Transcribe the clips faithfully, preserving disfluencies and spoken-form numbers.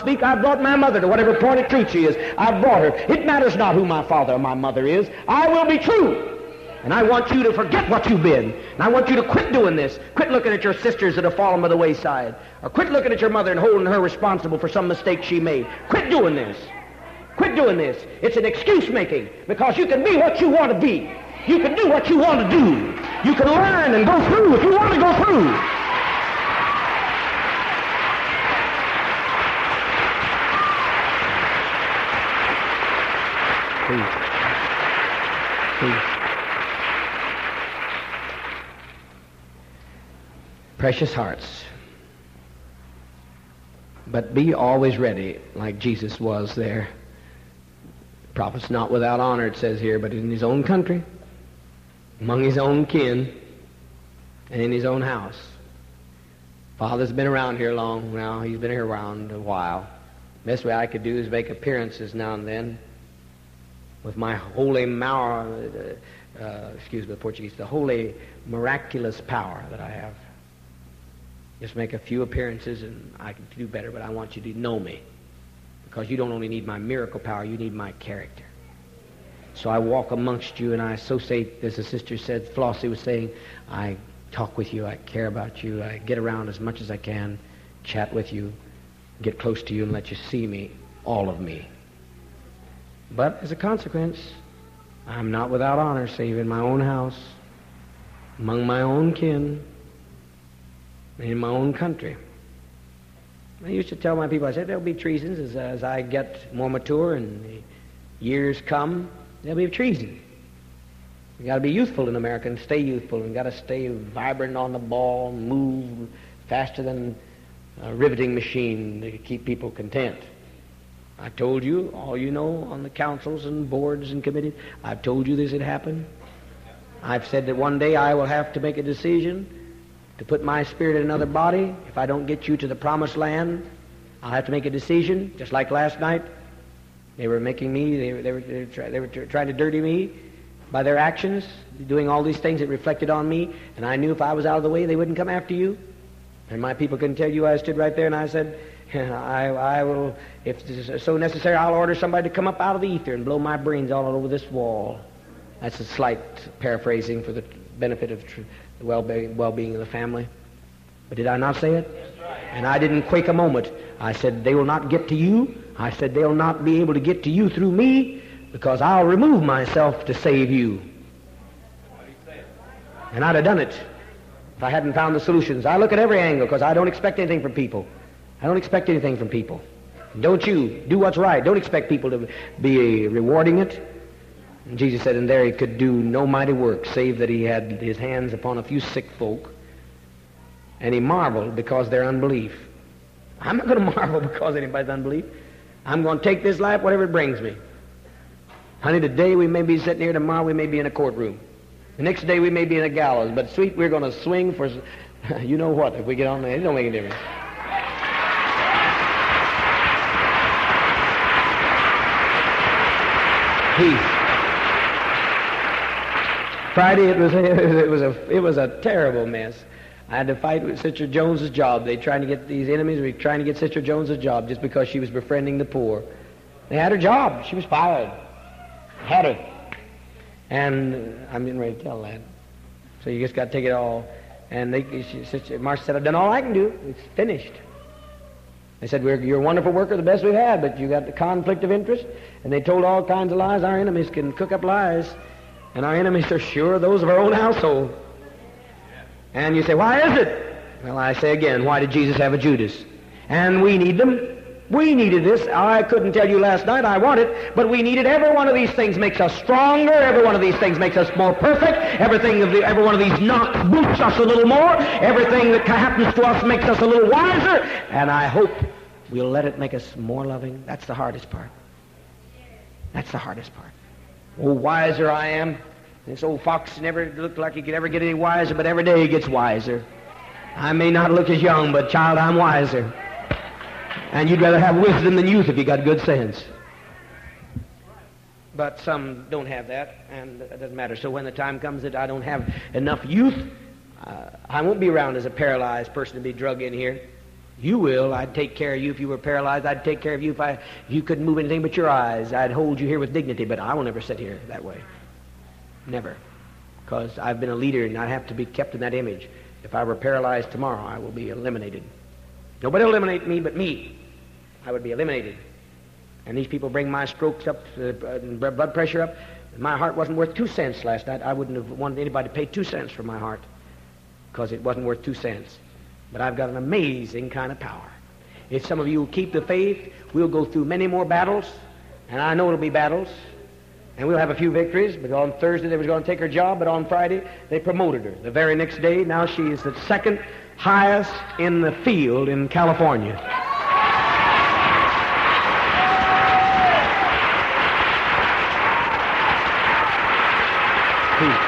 speak. I've brought my mother to whatever point of truth she is. I've brought her. It matters not who my father or my mother is. I will be true. And I want you to forget what you've been. And I want you to quit doing this. Quit looking at your sisters that have fallen by the wayside. Or quit looking at your mother and holding her responsible for some mistake she made. Quit doing this. Quit doing this. It's an excuse making, because you can be what you want to be. You can do what you want to do. You can learn and go through if you want to go through. Please. Please. Precious hearts. But be always ready, like Jesus was there. Prophet's not without honor, it says here, but in his own country, among his own kin, and in his own house. Father's been around here long now. He's been here around a while. Best way I could do is make appearances now and then with my holy, mar- uh, uh, excuse me, the Portuguese, the holy, miraculous power that I have. Just make a few appearances and I can do better, but I want you to know me. Because you don't only need my miracle power, you need my character. So I walk amongst you and I associate, as the sister said, Flossie was saying, I talk with you, I care about you, I get around as much as I can, chat with you, get close to you and let you see me, all of me. But as a consequence, I'm not without honor, save in my own house, among my own kin, in my own country. I used to tell my people, I said, there'll be treasons as, as I get more mature and the years come, there'll be treason. You got to be youthful in America and stay youthful, and got to stay vibrant on the ball, move faster than a riveting machine to keep people content. I told you, all you know, on the councils and boards and committees, I've told you this had happened. I've said that one day I will have to make a decision to put my spirit in another body. If I don't get you to the promised land, I'll have to make a decision, just like last night. They were making me, they were, they were, they were, try, they were trying to dirty me by their actions, doing all these things that reflected on me, and I knew if I was out of the way, they wouldn't come after you. And my people couldn't tell you I stood right there and I said, I, I will, if it's so necessary, I'll order somebody to come up out of the ether and blow my brains all over this wall. That's a slight paraphrasing for the benefit of tr- the well-being, well-being of the family. But did I not say it? And I didn't quake a moment. I said, they will not get to you. I said, they'll not be able to get to you through me, because I'll remove myself to save you. And I'd have done it if I hadn't found the solutions. I look at every angle, because I don't expect anything from people. I don't expect anything from people. Don't you do what's right. Don't expect people to be rewarding it. And Jesus said, and there he could do no mighty work, save that he had his hands upon a few sick folk. And he marveled because of their unbelief. I'm not going to marvel because of anybody's unbelief. I'm going to take this life, whatever it brings me. Honey, today we may be sitting here, tomorrow we may be in a courtroom. The next day we may be in a gallows. But sweet, we're going to swing for, you know what, if we get on there, it don't make any difference. Peace. Friday, it was a, it was a it was a terrible mess. I had to fight with Sister Jones's job. They trying to get these enemies were trying to get Sister Jones's job just because she was befriending the poor. They had her job. She was fired. Had her. And I'm getting ready to tell that. So you just got to take it all. And they, she, Sister Marcia said, I've done all I can do. It's finished. They said, We're, you're a wonderful worker, the best we've had, but you got the conflict of interest. And they told all kinds of lies. Our enemies can cook up lies. And our enemies are sure those of our own household. And you say, why is it? Well, I say again, why did Jesus have a Judas? And we need them. We needed this. I couldn't tell you last night I want it, but we needed. Every one of these things makes us stronger. Every one of these things makes us more perfect. Everything of the, every one of these knocks boots us a little more. Everything that happens to us makes us a little wiser. And I hope we'll let it make us more loving. That's the hardest part. That's the hardest part. Oh, wiser I am. This old fox never looked like he could ever get any wiser, but every day he gets wiser. I may not look as young, but child, I'm wiser. And you'd rather have wisdom than youth if you got good sense. But some don't have that, and it doesn't matter. So when the time comes that I don't have enough youth, uh, I won't be around as a paralyzed person to be drug in here. You will. I'd take care of you if you were paralyzed. I'd take care of you if, I, if you couldn't move anything but your eyes. I'd hold you here with dignity, but I will never sit here that way. Never. Because I've been a leader and I have to be kept in that image. If I were paralyzed tomorrow, I will be eliminated. Nobody will eliminate me but me. I would be eliminated. And these people bring my strokes up, uh, blood pressure up. My heart wasn't worth two cents last night. I wouldn't have wanted anybody to pay two cents for my heart because it wasn't worth two cents. But I've got an amazing kind of power. If some of you will keep the faith, we'll go through many more battles, and I know it'll be battles, and we'll have a few victories. But on Thursday they was going to take her job, but on Friday they promoted her. The very next day, now she is the second highest in the field in California. Peace.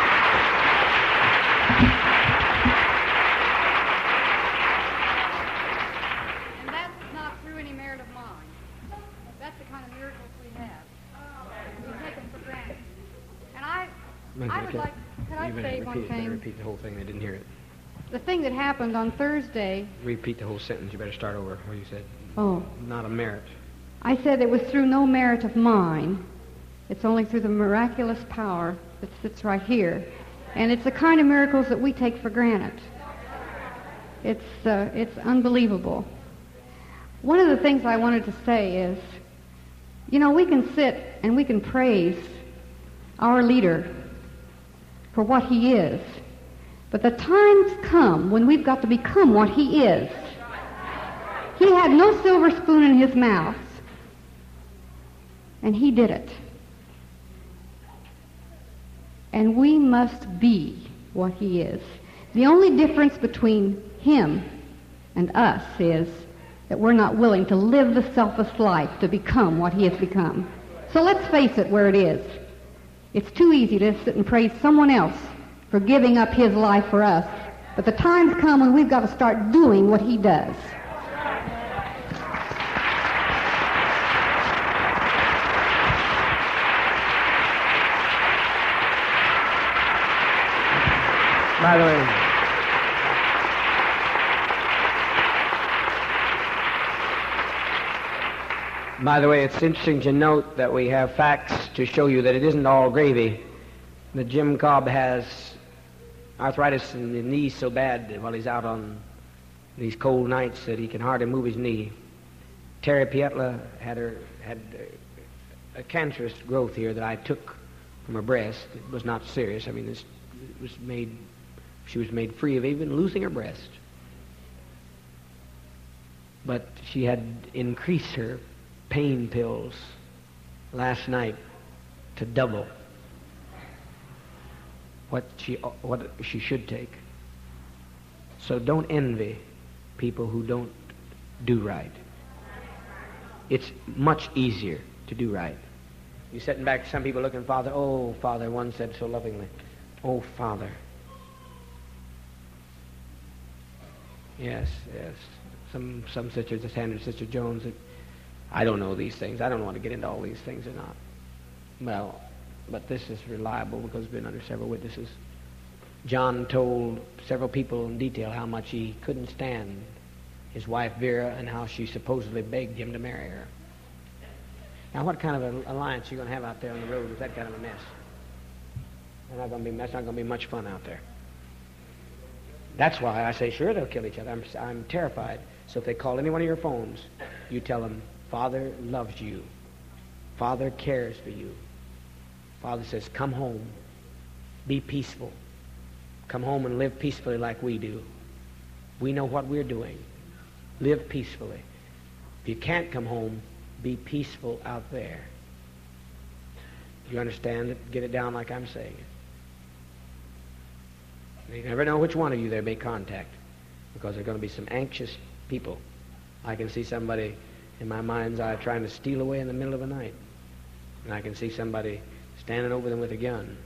I would like, could I say one repeat, thing? Repeat the whole thing. They didn't hear it. The thing that happened on Thursday. Repeat the whole sentence. You better start over where you said. Oh. Not a merit. I said it was through no merit of mine. It's only through the miraculous power that sits right here. And it's the kind of miracles that we take for granted. It's, uh, it's unbelievable. One of the things I wanted to say is, you know, we can sit and we can praise our leader for what he is. But the times come when we've got to become what he is. He had no silver spoon in his mouth, and he did it. And we must be what he is. The only difference between him and us is that we're not willing to live the selfless life to become what he has become. So let's face it where it is. It's too easy to sit and praise someone else for giving up his life for us. But the times come when we've got to start doing what he does. By the way, by the way, it's interesting to note that we have facts to show you that it isn't all gravy. That Jim Cobb has arthritis in the knees so bad while he's out on these cold nights that he can hardly move his knee. Terry Pietla had her had a cancerous growth here that I took from her breast. It was not serious. I mean, this it was made. She was made free of even losing her breast. But she had increased her pain pills last night to double what she what she should take. So don't envy people who don't do right. It's much easier to do right. You're sitting back, some people looking, Father, oh, Father, one said so lovingly, oh, Father. Yes, yes. Some some sisters, the Sandra, Sister Jones, that I don't know these things. I don't want to get into all these things or not. Well, but this is reliable because it's been under several witnesses. John told several people in detail how much he couldn't stand his wife Vera and how she supposedly begged him to marry her. Now, what kind of an alliance are you going to have out there on the road with that kind of a mess? They're not going to be, that's not going to be much fun out there. That's why I say, sure, they'll kill each other. I'm, I'm terrified. So if they call any one of your phones, you tell them, Father loves you. Father cares for you. Father says, come home. Be peaceful. Come home and live peacefully like we do. We know what we're doing. Live peacefully. If you can't come home, be peaceful out there. You understand it? Get it down like I'm saying it. You never know which one of you there may contact, because there are going to be some anxious people. I can see somebody in my mind's eye trying to steal away in the middle of the night, and I can see somebody standing over them with a gun.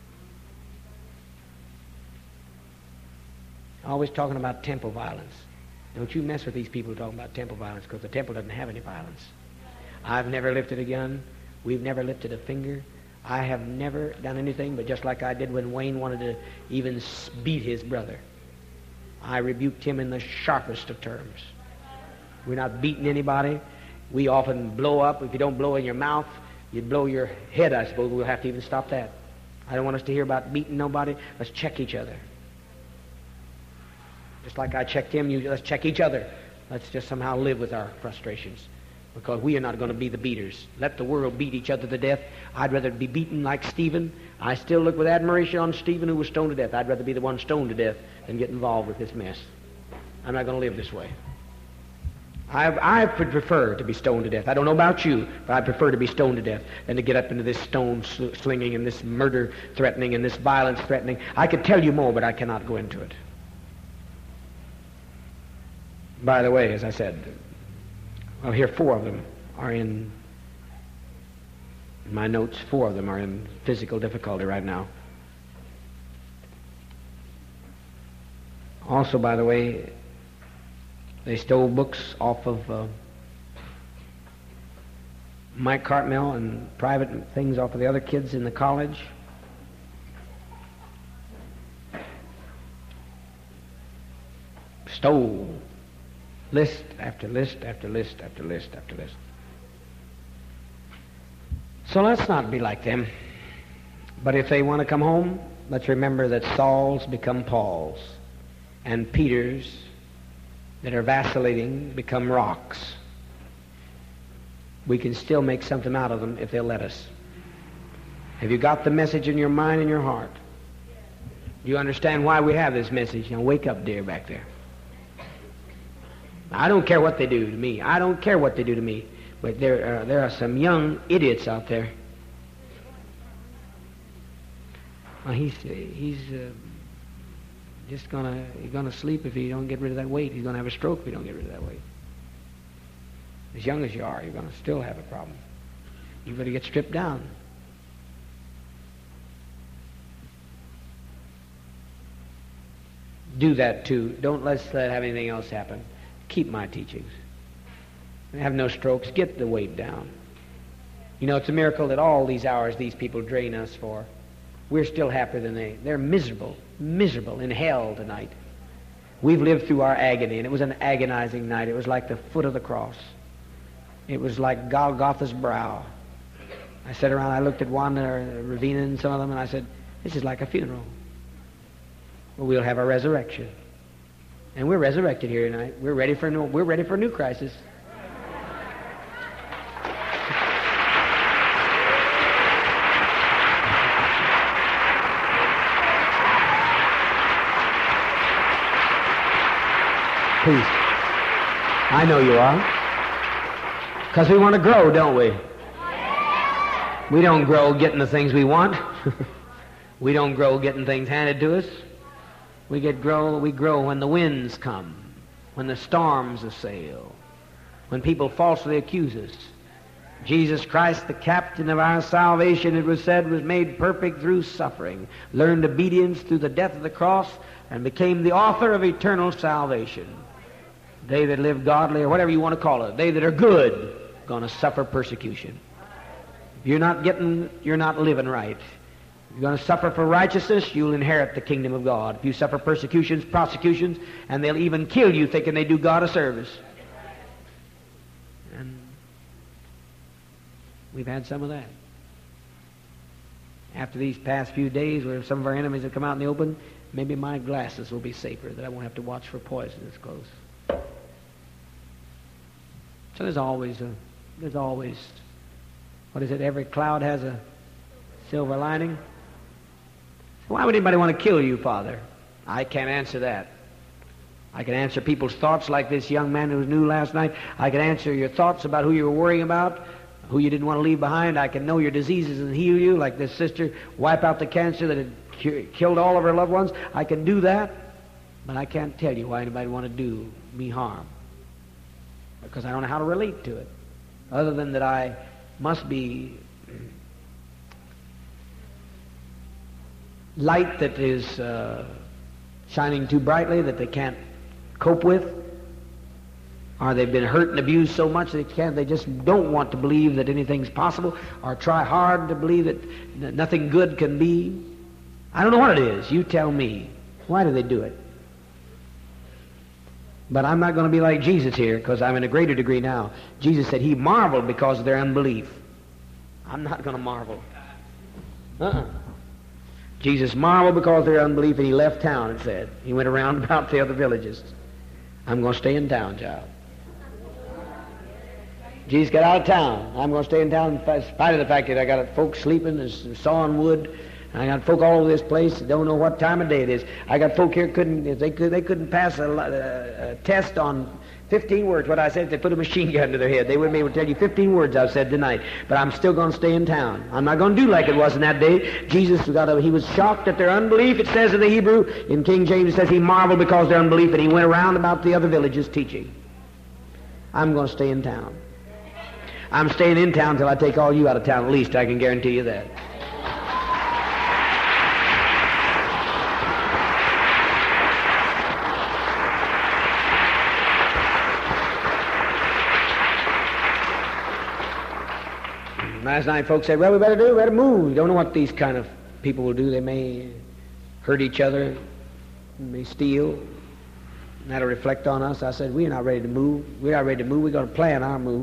Always talking about temple violence. Don't you mess with these people talking about temple violence, because the temple doesn't have any violence. I've never lifted a gun. We've never lifted a finger. I have never done anything but just like I did when Wayne wanted to even beat his brother. I rebuked him in the sharpest of terms. We're not beating anybody. We often blow up. If you don't blow in your mouth, you blow your head, I suppose. We'll have to even stop that. I don't want us to hear about beating nobody. Let's check each other. Just like I checked him, you, let's check each other. Let's just somehow live with our frustrations, because we are not going to be the beaters. Let the world beat each other to death. I'd rather be beaten like Stephen. I still look with admiration on Stephen, who was stoned to death. I'd rather be the one stoned to death than get involved with this mess. I'm not going to live this way. I, I would prefer to be stoned to death. I don't know about you, but I prefer to be stoned to death than to get up into this stone sl- slinging and this murder threatening and this violence threatening. I could tell you more, but I cannot go into it. By the way, as I said, well, here four of them are in, in my notes, four of them are in physical difficulty right now. Also, by the way, they stole books off of uh, Mike Cartmel and private things off of the other kids in the college. Stole list after list after list after list after list. So let's not be like them. But if they want to come home, let's remember that Sauls become Pauls, and Peters that are vacillating become rocks. We can still make something out of them if they'll let us. Have you got the message in your mind and your heart? Do you understand why we have this message? Now wake up, dear, back there. I don't care what they do to me. I don't care what they do to me. But there are, there are some young idiots out there. Well, he's he's uh, just gonna he's gonna sleep if he don't get rid of that weight. He's gonna have a stroke if he don't get rid of that weight. As young as you are, you're gonna still have a problem. You better get stripped down. Do that too. Don't let's let have anything else happen. Keep my teachings. Have no strokes. Get the weight down. You know, it's a miracle that all these hours these people drain us for, we're still happier than they. They're miserable, miserable in hell tonight. We've lived through our agony, and it was an agonizing night. It was like the foot of the cross. It was like Golgotha's brow. I sat around, I looked at Wanda, Ravina, and some of them, and I said, this is like a funeral. Well, we'll have a resurrection. And we're resurrected here tonight. We're ready for a new, we're ready for a new crisis. Please. I know you are. Because we want to grow, don't we? We don't grow getting the things we want. We don't grow getting things handed to us. We get grow. We grow when the winds come, when the storms assail, when people falsely accuse us. Jesus Christ, the captain of our salvation, it was said, was made perfect through suffering, learned obedience through the death of the cross, and became the author of eternal salvation. They that live godly, or whatever you want to call it, they that are good, going to suffer persecution. If you're not getting, you're not living right. If you're going to suffer for righteousness, you'll inherit the kingdom of God. If you suffer persecutions, prosecutions, and they'll even kill you thinking they do God a service. And we've had some of that. After these past few days where some of our enemies have come out in the open, maybe my glasses will be safer, that I won't have to watch for poisonous close. So there's always a, there's always, what is it, every cloud has a silver lining? So why would anybody want to kill you, Father? I can't answer that. I can answer people's thoughts like this young man who was new last night. I can answer your thoughts about who you were worrying about, who you didn't want to leave behind. I can know your diseases and heal you, like this sister, wipe out the cancer that had cu- killed all of her loved ones. I can do that, but I can't tell you why anybody would want to do me harm, because I don't know how to relate to it, other than that I must be light that is uh, shining too brightly that they can't cope with, or they've been hurt and abused so much they can't, they just don't want to believe that anything's possible, or try hard to believe that n- nothing good can be. I don't know what it is. You tell me. Why do they do it? But I'm not going to be like Jesus here, because I'm in a greater degree now. Jesus said he marveled because of their unbelief. I'm not going to marvel. Uh-uh. Jesus marveled because of their unbelief, and he left town, it said. He went around about the other villages. I'm going to stay in town, child. Jesus got out of town. I'm going to stay in town in spite of the fact that I got folks sleeping and sawing wood. I got folk all over this place that don't know what time of day it is. I got folk here couldn't they could they couldn't pass a, a, a test on fifteen words. What I said, if they put a machine gun to their head, they wouldn't be able to tell you fifteen words I've said tonight. But I'm still going to stay in town. I'm not going to do like it was in that day. Jesus got a, he was shocked at their unbelief. It says in the Hebrew, in King James, it says he marveled because of their unbelief, and he went around about the other villages teaching. I'm going to stay in town. I'm staying in town till I take all you out of town. At least I can guarantee you that. Last night folks said, well, we better do, we better move. You don't know what these kind of people will do. They may hurt each other, may steal. And that'll reflect on us. I said, we're not ready to move. We're not ready to move. We're going to plan our move.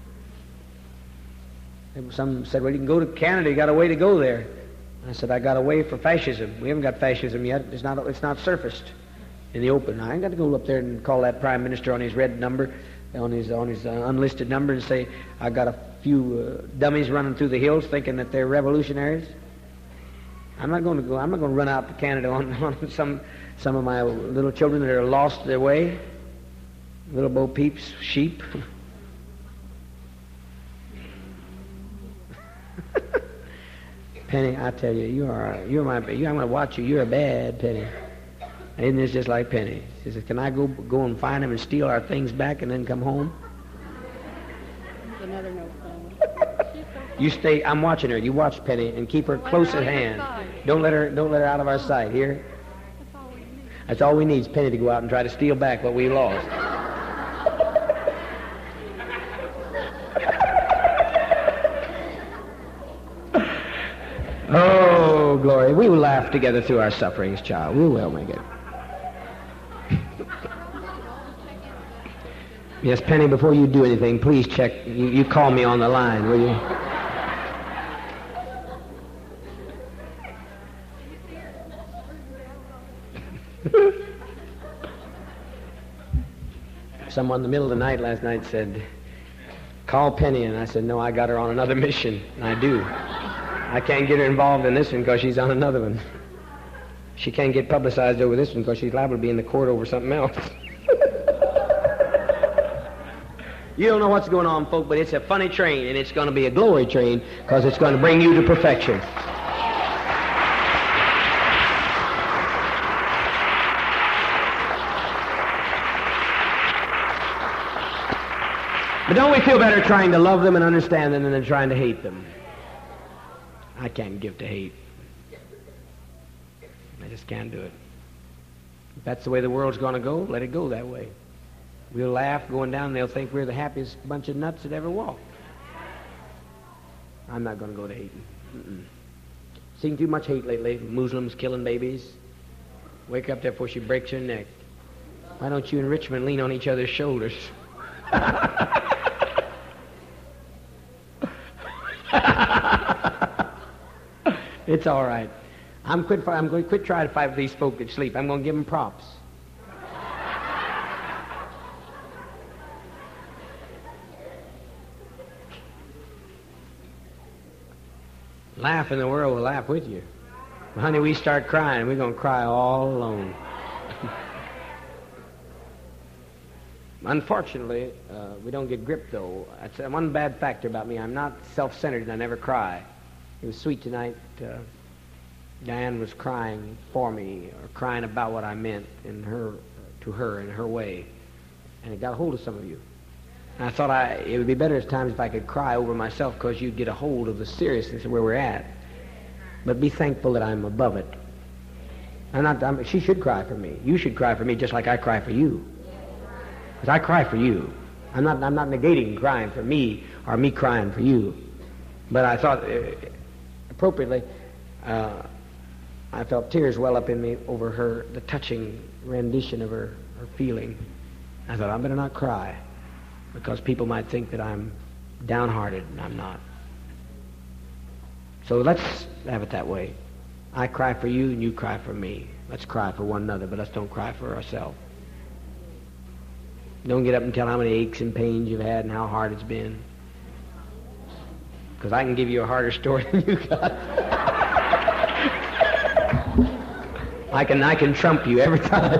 And some said, well, you can go to Canada. You got a way to go there. I said, I got a way for fascism. We haven't got fascism yet. It's not, it's not surfaced in the open. I ain't got to go up there and call that prime minister on his red number, on his, on his uh, unlisted number, and say, I got a few uh, dummies running through the hills thinking that they're revolutionaries. I'm not going to go. I'm not going to run out to Canada on, on some some of my little children that are lost their way, little Bo Peep's sheep. Penny, I tell you, you are you're my. You, I'm going to watch you. You're a bad Penny. Isn't this just like Penny? She says, "Can I go go and find them and steal our things back and then come home?" Another no. You stay. I'm watching her. You watch Penny and keep her close at hand. Don't let her. Don't let her out of our sight. Here. That's all we need. That's all we need is Penny to go out and try to steal back what we lost. Oh, glory! We will laugh together through our sufferings, child. We will make it. Yes, Penny. Before you do anything, please check. You, you call me on the line, will you? Someone in the middle of the night last night said, call Penny, and I said, no, I got her on another mission, and I do. I can't get her involved in this one because she's on another one. She can't get publicized over this one because she's liable to be in the court over something else. You don't know what's going on, folk, but it's a funny train, and it's going to be a glory train because it's going to bring you to perfection. But don't we feel better trying to love them and understand them than trying to hate them? I can't give to hate. I just can't do it. If that's the way the world's going to go, let it go that way. We'll laugh going down and they'll think we're the happiest bunch of nuts that ever walked. I'm not going to go to hating. Mm-mm. Seen too much hate lately. Muslims killing babies. Wake up there before she breaks her neck. Why don't you and Richmond lean on each other's shoulders? It's all right. I'm quit. I'm going to quit trying to fight with these folk that sleep. I'm going to give them props. Laugh and the world will laugh with you. Well, honey, we start crying, we're going to cry all alone. Unfortunately, uh, we don't get gripped, though. That's uh, one bad factor about me. I'm not self-centered, and I never cry. It was sweet tonight. Uh, Diane was crying for me, or crying about what I meant in her, uh, to her in her way, and it got a hold of some of you. And I thought I, it would be better at times if I could cry over myself, because you'd get a hold of the seriousness of where we're at. But be thankful that I'm above it. I'm not. I'm, she should cry for me. You should cry for me, just like I cry for you. Because I cry for you. I'm not. I'm not negating crying for me or me crying for you. But I thought, uh, appropriately, uh, I felt tears well up in me over her, the touching rendition of her, her feeling. I thought, I better not cry, because people might think that I'm downhearted, and I'm not. So let's have it that way. I cry for you, and you cry for me. Let's cry for one another, but let's don't cry for ourselves. Don't get up and tell how many aches and pains you've had and how hard it's been. Because I can give you a harder story than you got. I can I can trump you every time.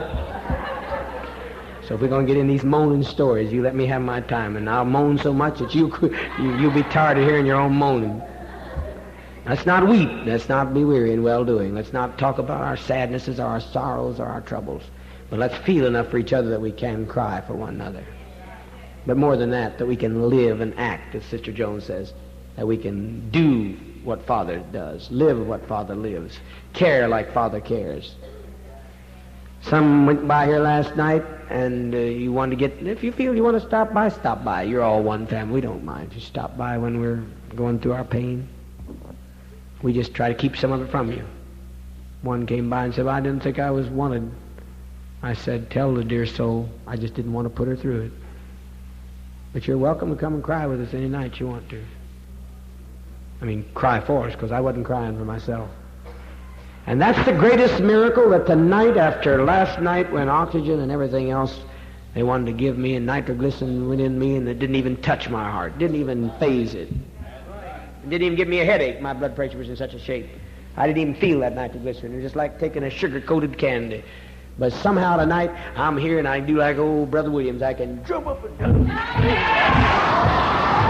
So if we're going to get in these moaning stories, you let me have my time, and I'll moan so much that you, you, you'll be tired of hearing your own moaning. Let's not weep. Let's not be weary in well-doing. Let's not talk about our sadnesses or our sorrows or our troubles. But let's feel enough for each other that we can cry for one another. But more than that, that we can live and act, as Sister Jones says, that we can do what Father does, live what Father lives, care like Father cares. Some went by here last night, and uh, you want to get, if you feel you want to stop by, stop by. You're all one family. We don't mind if you stop by when we're going through our pain. We just try to keep some of it from you. One came by and said, well, I didn't think I was wanted. I said, tell the dear soul, I just didn't want to put her through it. But you're welcome to come and cry with us any night you want to. I mean, cry for us, because I wasn't crying for myself. And that's the greatest miracle, that the night after last night, when oxygen and everything else they wanted to give me, and nitroglycerin went in me, and it didn't even touch my heart, didn't even phase it. It didn't even give me a headache. My blood pressure was in such a shape. I didn't even feel that nitroglycerin. It was just like taking a sugar-coated candy. But somehow tonight, I'm here, and I do like old Brother Williams. I can jump up and down.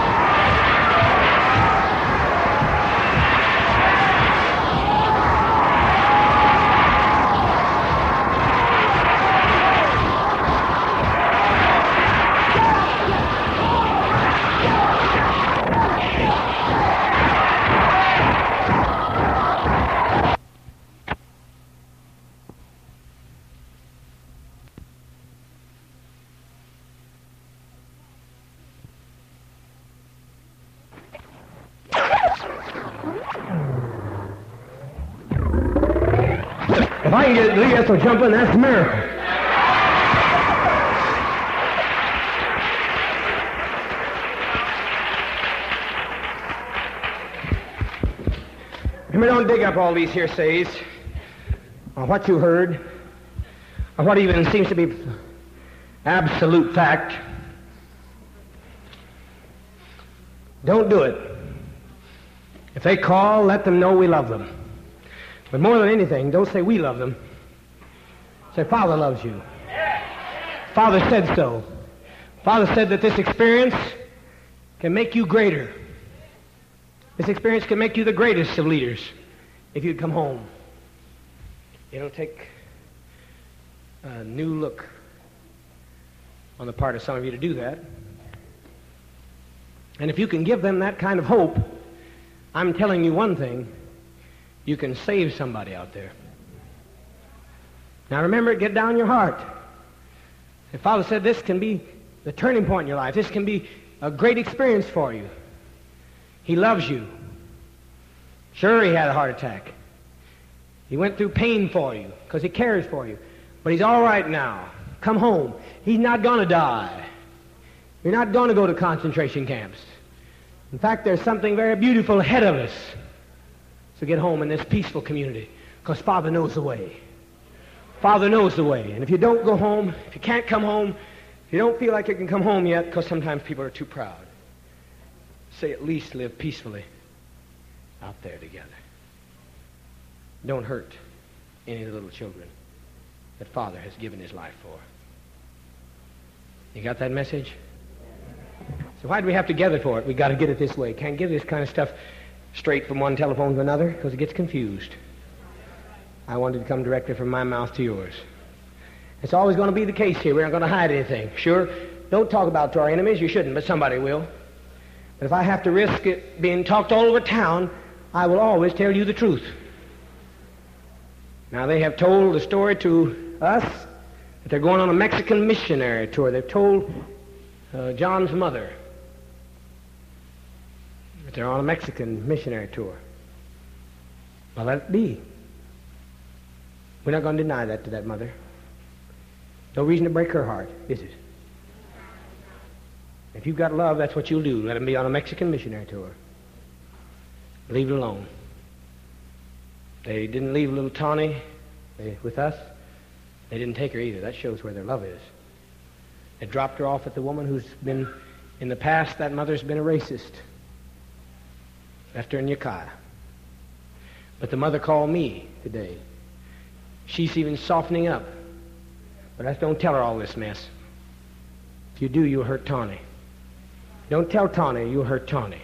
If I can get Lee Ethel jumping, that's a miracle. Remember, don't dig up all these hearsays on what you heard, or what even seems to be absolute fact. Don't do it. If they call, let them know we love them. But more than anything, don't say we love them. Say, Father loves you. Father said so. Father said that this experience can make you greater. This experience can make you the greatest of leaders if you'd come home. It'll take a new look on the part of some of you to do that. And if you can give them that kind of hope, I'm telling you one thing, you can save somebody out there. Now remember, get down your heart. The Father said this can be the turning point in your life. This can be a great experience for you. He loves you. Sure, he had a heart attack. He went through pain for you because he cares for you. But he's all right now. Come home. He's not going to die. You're not going to go to concentration camps. In fact, there's something very beautiful ahead of us. So get home in this peaceful community, because Father knows the way. Father knows the way. And if you don't go home, if you can't come home, if you don't feel like you can come home yet, because sometimes people are too proud, say at least live peacefully out there together. Don't hurt any of the little children that Father has given his life for. You got that message? So why do we have to gather for it? We got to get it this way. Can't give this kind of stuff straight from one telephone to another, because it gets confused. I wanted to come directly from my mouth to yours. It's always going to be the case here. We're not going to hide anything. Sure, don't talk about it to our enemies. You shouldn't, but somebody will. But if I have to risk it being talked all over town, I will always tell you the truth. Now, they have told the story to us that they're going on a Mexican missionary tour. They've told uh, John's mother that they're on a Mexican missionary tour. Well, let it be. We're not going to deny that to that mother. No reason to break her heart, is it? If you've got love, that's what you'll do. Let them be on a Mexican missionary tour. Leave it alone. They didn't leave little Tawny they, with us. They didn't take her either. That shows where their love is. They dropped her off at the woman who's been, in the past, that mother's been a racist. Left her in Ukiah. But the mother called me today. She's even softening up. But I don't tell her all this mess. If you do, you'll hurt Tawny. Don't tell Tawny, you'll hurt Tawny.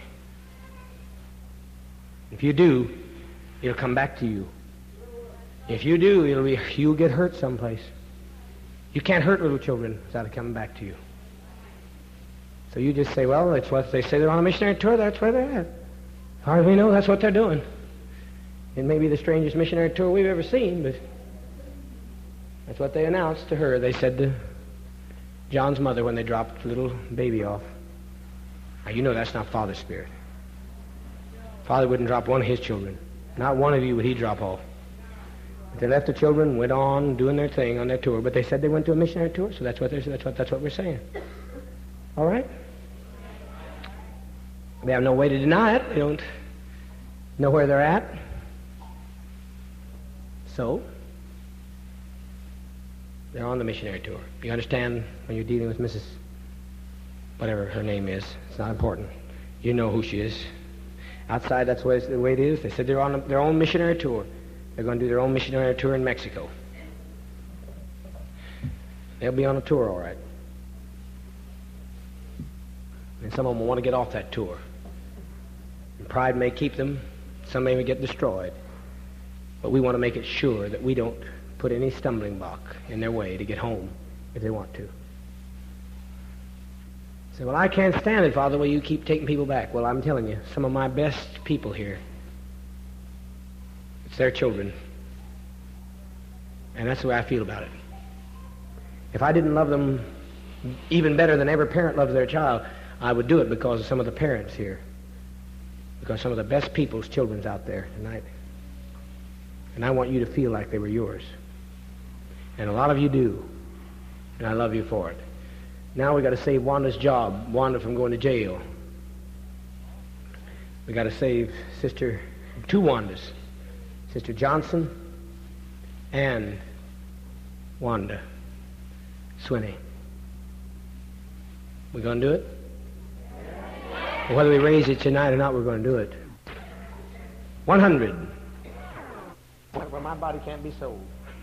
If you do, it'll come back to you. If you do, it'll be, you'll get hurt someplace. You can't hurt little children without it coming back to you. So you just say, well, that's what they say. They're on a missionary tour. That's where they're at. As far as we know, that's what they're doing. It may be the strangest missionary tour we've ever seen, but that's what they announced to her. They said to John's mother when they dropped the little baby off. Now, you know that's not Father's spirit. Father wouldn't drop one of his children. Not one of you would he drop off. But they left the children, went on doing their thing on their tour, but they said they went to a missionary tour, so that's what they that's what that's what we're saying. All right? They have no way to deny it. They don't know where they're at. So they're on the missionary tour. You understand when you're dealing with Missus whatever her name is. It's not important. You know who she is. Outside, that's the way, the way it is. They said they're on a, their own missionary tour. They're going to do their own missionary tour in Mexico. They'll be on a tour, all right. And some of them will want to get off that tour. And pride may keep them. Some may get destroyed. But we want to make it sure that we don't put any stumbling block in their way to get home if they want to. Say, well, I can't stand it, Father, the way you keep taking people back. Well, I'm telling you, some of my best people here, it's their children. And that's the way I feel about it. If I didn't love them even better than every parent loves their child, I would do it because of some of the parents here. Because some of the best people's children's out there tonight. And I want you to feel like they were yours. And a lot of you do. And I love you for it. Now we got to save Wanda's job, Wanda from going to jail. We got to save Sister, two Wandas, Sister Johnson and Wanda Swinney. We going to do it? Whether we raise it tonight or not, we're going to do it. One hundred. Well, my body can't be sold.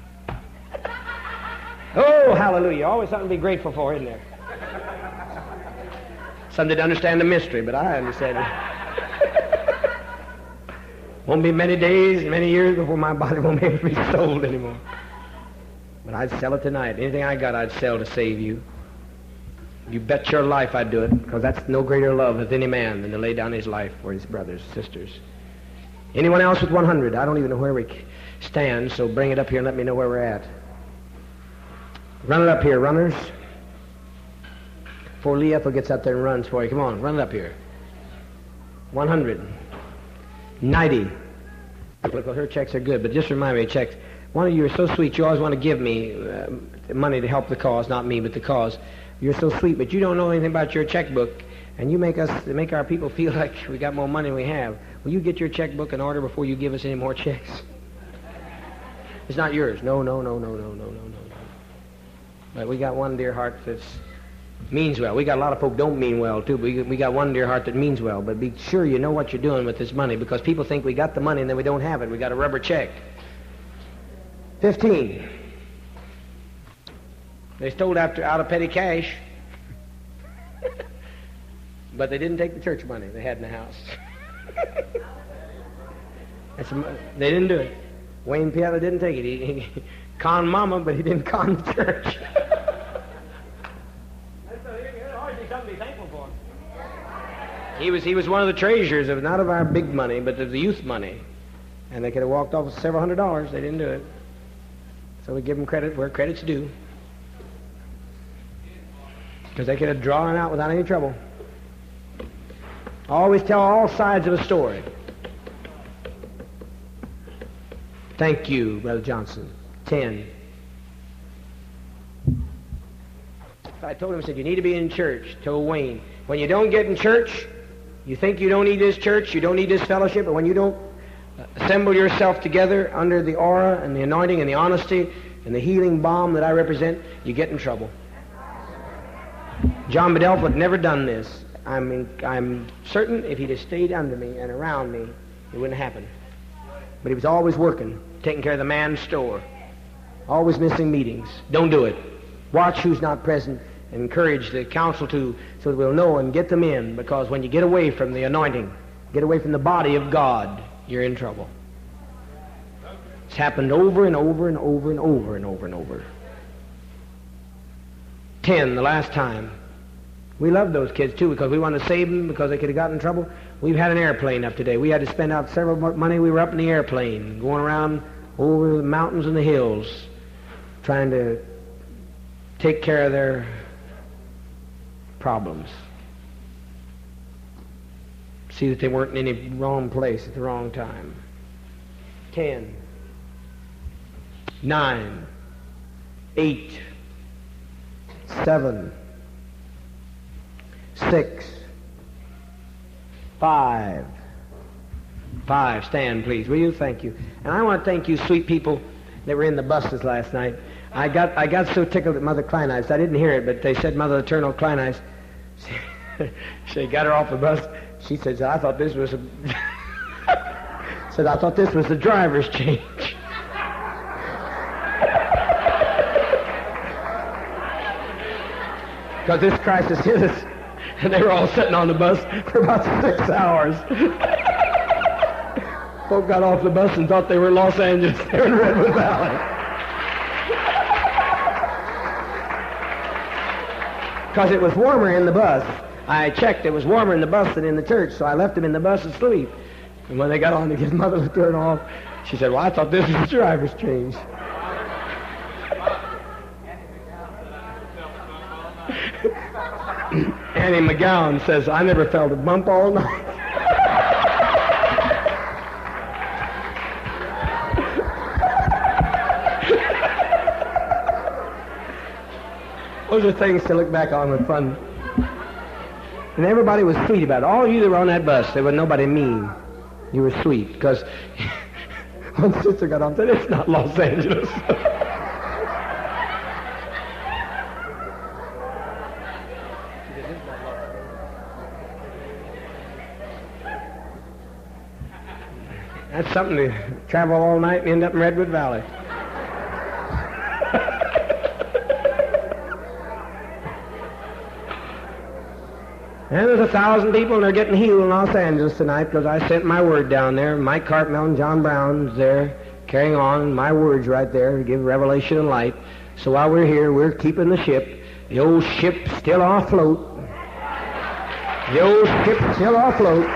Oh, hallelujah. Always something to be grateful for, isn't there? Some didn't understand the mystery, but I understand it. Won't be many days, many years before my body won't be able to be sold anymore. But I'd sell it tonight. Anything I got, I'd sell to save you. You bet your life I'd do it, because that's no greater love with any man than to lay down his life for his brothers, sisters. Anyone else with one hundred? I don't even know where we stand, so bring it up here and let me know where we're at. Run it up here, runners. Before Lee Ethel gets up there and runs for you. Come on, run it up here. one hundred. ninety. Look, well, her checks are good, but just remind me of checks. One of you are so sweet, you always want to give me uh, money to help the cause, not me, but the cause. You're so sweet, but you don't know anything about your checkbook, and you make us make our people feel like we got more money than we have. Will you get your checkbook in order before you give us any more checks? It's not yours. No, no, no, no, no, no, no, no. But we got one dear heart that means well. We got a lot of folk don't mean well, too. But we, we got one dear heart that means well. But be sure you know what you're doing with this money, because people think we got the money and then we don't have it. We got a rubber check. Fifteen. They stole after out of petty cash. But they didn't take the church money they had in the house. That's, they didn't do it. Wayne Piata didn't take it. He, he conned Mama, but he didn't con the church. He was he was one of the treasurers of not of our big money, but of the youth money, and they could have walked off with several hundred dollars. They didn't do it, so we give them credit where credit's due, because they could have drawn it out without any trouble. Always tell all sides of a story. Thank you, Brother Johnson. Ten. I told him, I said, you need to be in church. Told Wayne, when you don't get in church, you think you don't need this church, you don't need this fellowship, but when you don't assemble yourself together under the aura and the anointing and the honesty and the healing balm that I represent, you get in trouble. John Bedell would never done this. I'm, in, I'm certain if he'd have stayed under me and around me, it wouldn't happen. But he was always working, taking care of the man's store, always missing meetings. Don't do it. Watch who's not present and encourage the council to, so that we'll know and get them in, because when you get away from the anointing, get away from the body of God, you're in trouble. It's happened over and over and over and over and over and over. Ten, the last time. We loved those kids, too, because we wanted to save them because they could have gotten in trouble. We've had an airplane up today. We had to spend out several money. We were up in the airplane, going around over the mountains and the hills, trying to take care of their problems. See that they weren't in any wrong place at the wrong time. Ten. Nine. Eight. Seven. Six. Five. Five. Stand, please. Will you? Thank you. And I want to thank you, sweet people that were in the buses last night. I got I got so tickled at Mother Kleinice. I didn't hear it, but they said Mother Eternal Kleinice. She, she got her off the bus. She said, I thought this was a... said, I thought this was the driver's change. Because this crisis hit us, and they were all sitting on the bus for about six hours. Folk got off the bus and thought they were in Los Angeles. They were in Redwood Valley. Because it was warmer in the bus. I checked, it was warmer in the bus than in the church, so I left them in the bus asleep. And when they got on to get Mother to turn off, she said, well, I thought this was the driver's change. Annie McGowan says, I never felt a bump all night. Those are things to look back on with fun. And everybody was sweet about it. All you that were on that bus, there was nobody mean. You were sweet, because one sister got on and said, it's not Los Angeles. That's something to travel all night and end up in Redwood Valley. And there's a thousand people, and they're getting healed in Los Angeles tonight because I sent my word down there. Mike Cartmel and John Brown's there carrying on my words right there to give revelation and light. So while we're here, we're keeping the ship. The old ship still afloat. The old ship still afloat.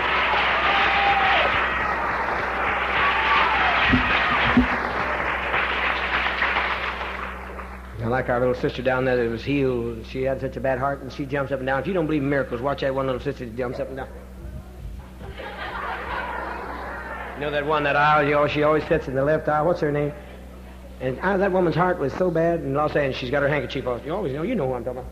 I like our little sister down there that was healed. She had such a bad heart, and she jumps up and down. If you don't believe in miracles, watch that one little sister that jumps up and down. You know that one, that aisle, you know, she always sits in the left aisle. What's her name? And uh, that woman's heart was so bad in Los Angeles, she's got her handkerchief off. You always know, you know who I'm talking about.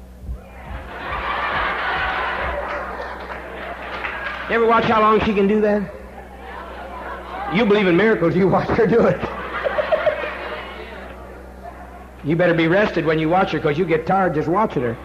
You ever watch how long she can do that? You believe in miracles, you watch her do it. You better be rested when you watch her, because you get tired just watching her.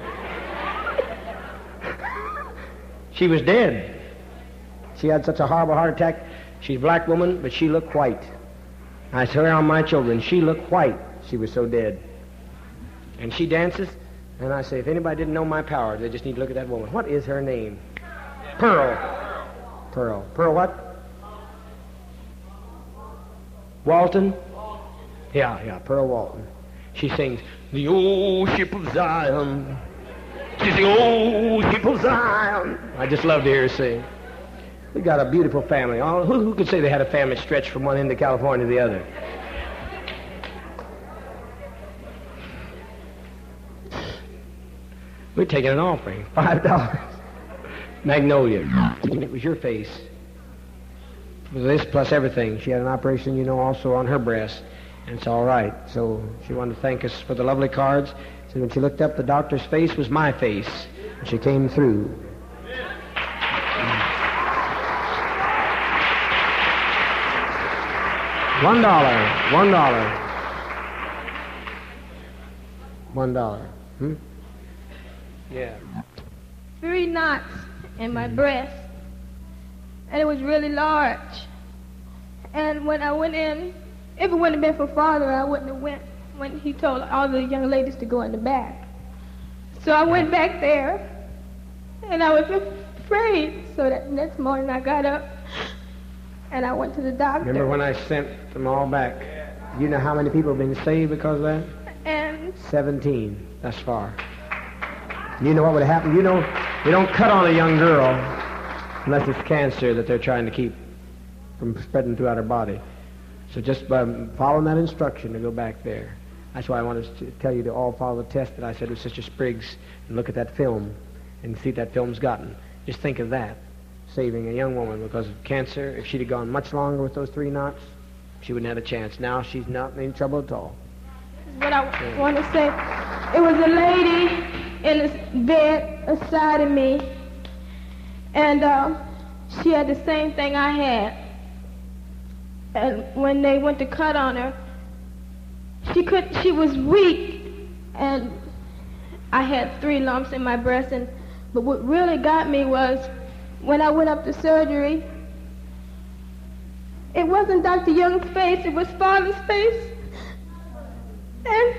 She was dead. She had such a horrible heart attack. She's a black woman, but she looked white. I swear on my children, she looked white. She was so dead. And she dances, and I say, if anybody didn't know my power, they just need to look at that woman. What is her name? Pearl. Pearl. Pearl what? Walton? Yeah, yeah, Pearl Walton. She sings, the old ship of Zion. She's the old ship of Zion. I just love to hear her sing. We got a beautiful family. Oh, who, who could say they had a family stretched from one end of California to the other? We're taking an offering. Five dollars. Magnolia. It was your face. It was this plus everything. She had an operation, you know, also on her breast. And it's all right. So she wanted to thank us for the lovely cards. Says So when she looked up, the doctor's face was my face. And she came through. One dollar. One dollar. One dollar. Hmm? Yeah. Three knots in my breast, and it was really large. And when I went in, if it wouldn't have been for Father, I wouldn't have went when he told all the young ladies to go in the back. So I went back there, and I was afraid. So that next morning I got up, and I went to the doctor. Remember when I sent them all back? You know how many people have been saved because of that? And Seventeen, thus far. You know what would happen? You know, you don't cut on a young girl unless it's cancer that they're trying to keep from spreading throughout her body. So just by following that instruction to go back there. That's why I wanted to tell you to all follow the test that I said with Sister Spriggs and look at that film and see what that film's gotten. Just think of that, saving a young woman because of cancer. If she'd have gone much longer with those three knots, she wouldn't have a chance. Now she's not in any trouble at all. What I yeah. want to say, it was a lady in the bed aside of me, and uh, she had the same thing I had. And when they went to cut on her, she could, she was weak, and I had three lumps in my breast. And but what really got me was when I went up to surgery. It wasn't Doctor Young's face; it was Father's face. And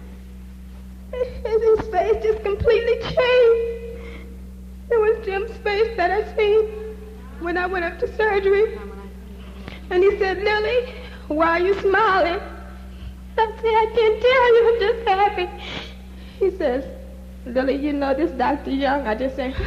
his face just completely changed. It was Jim's face that I seen when I went up to surgery. And he said, "Lily, why are you smiling?" I said, "I can't tell you, I'm just happy." He says, "Lily, you know this Doctor Young." I just said,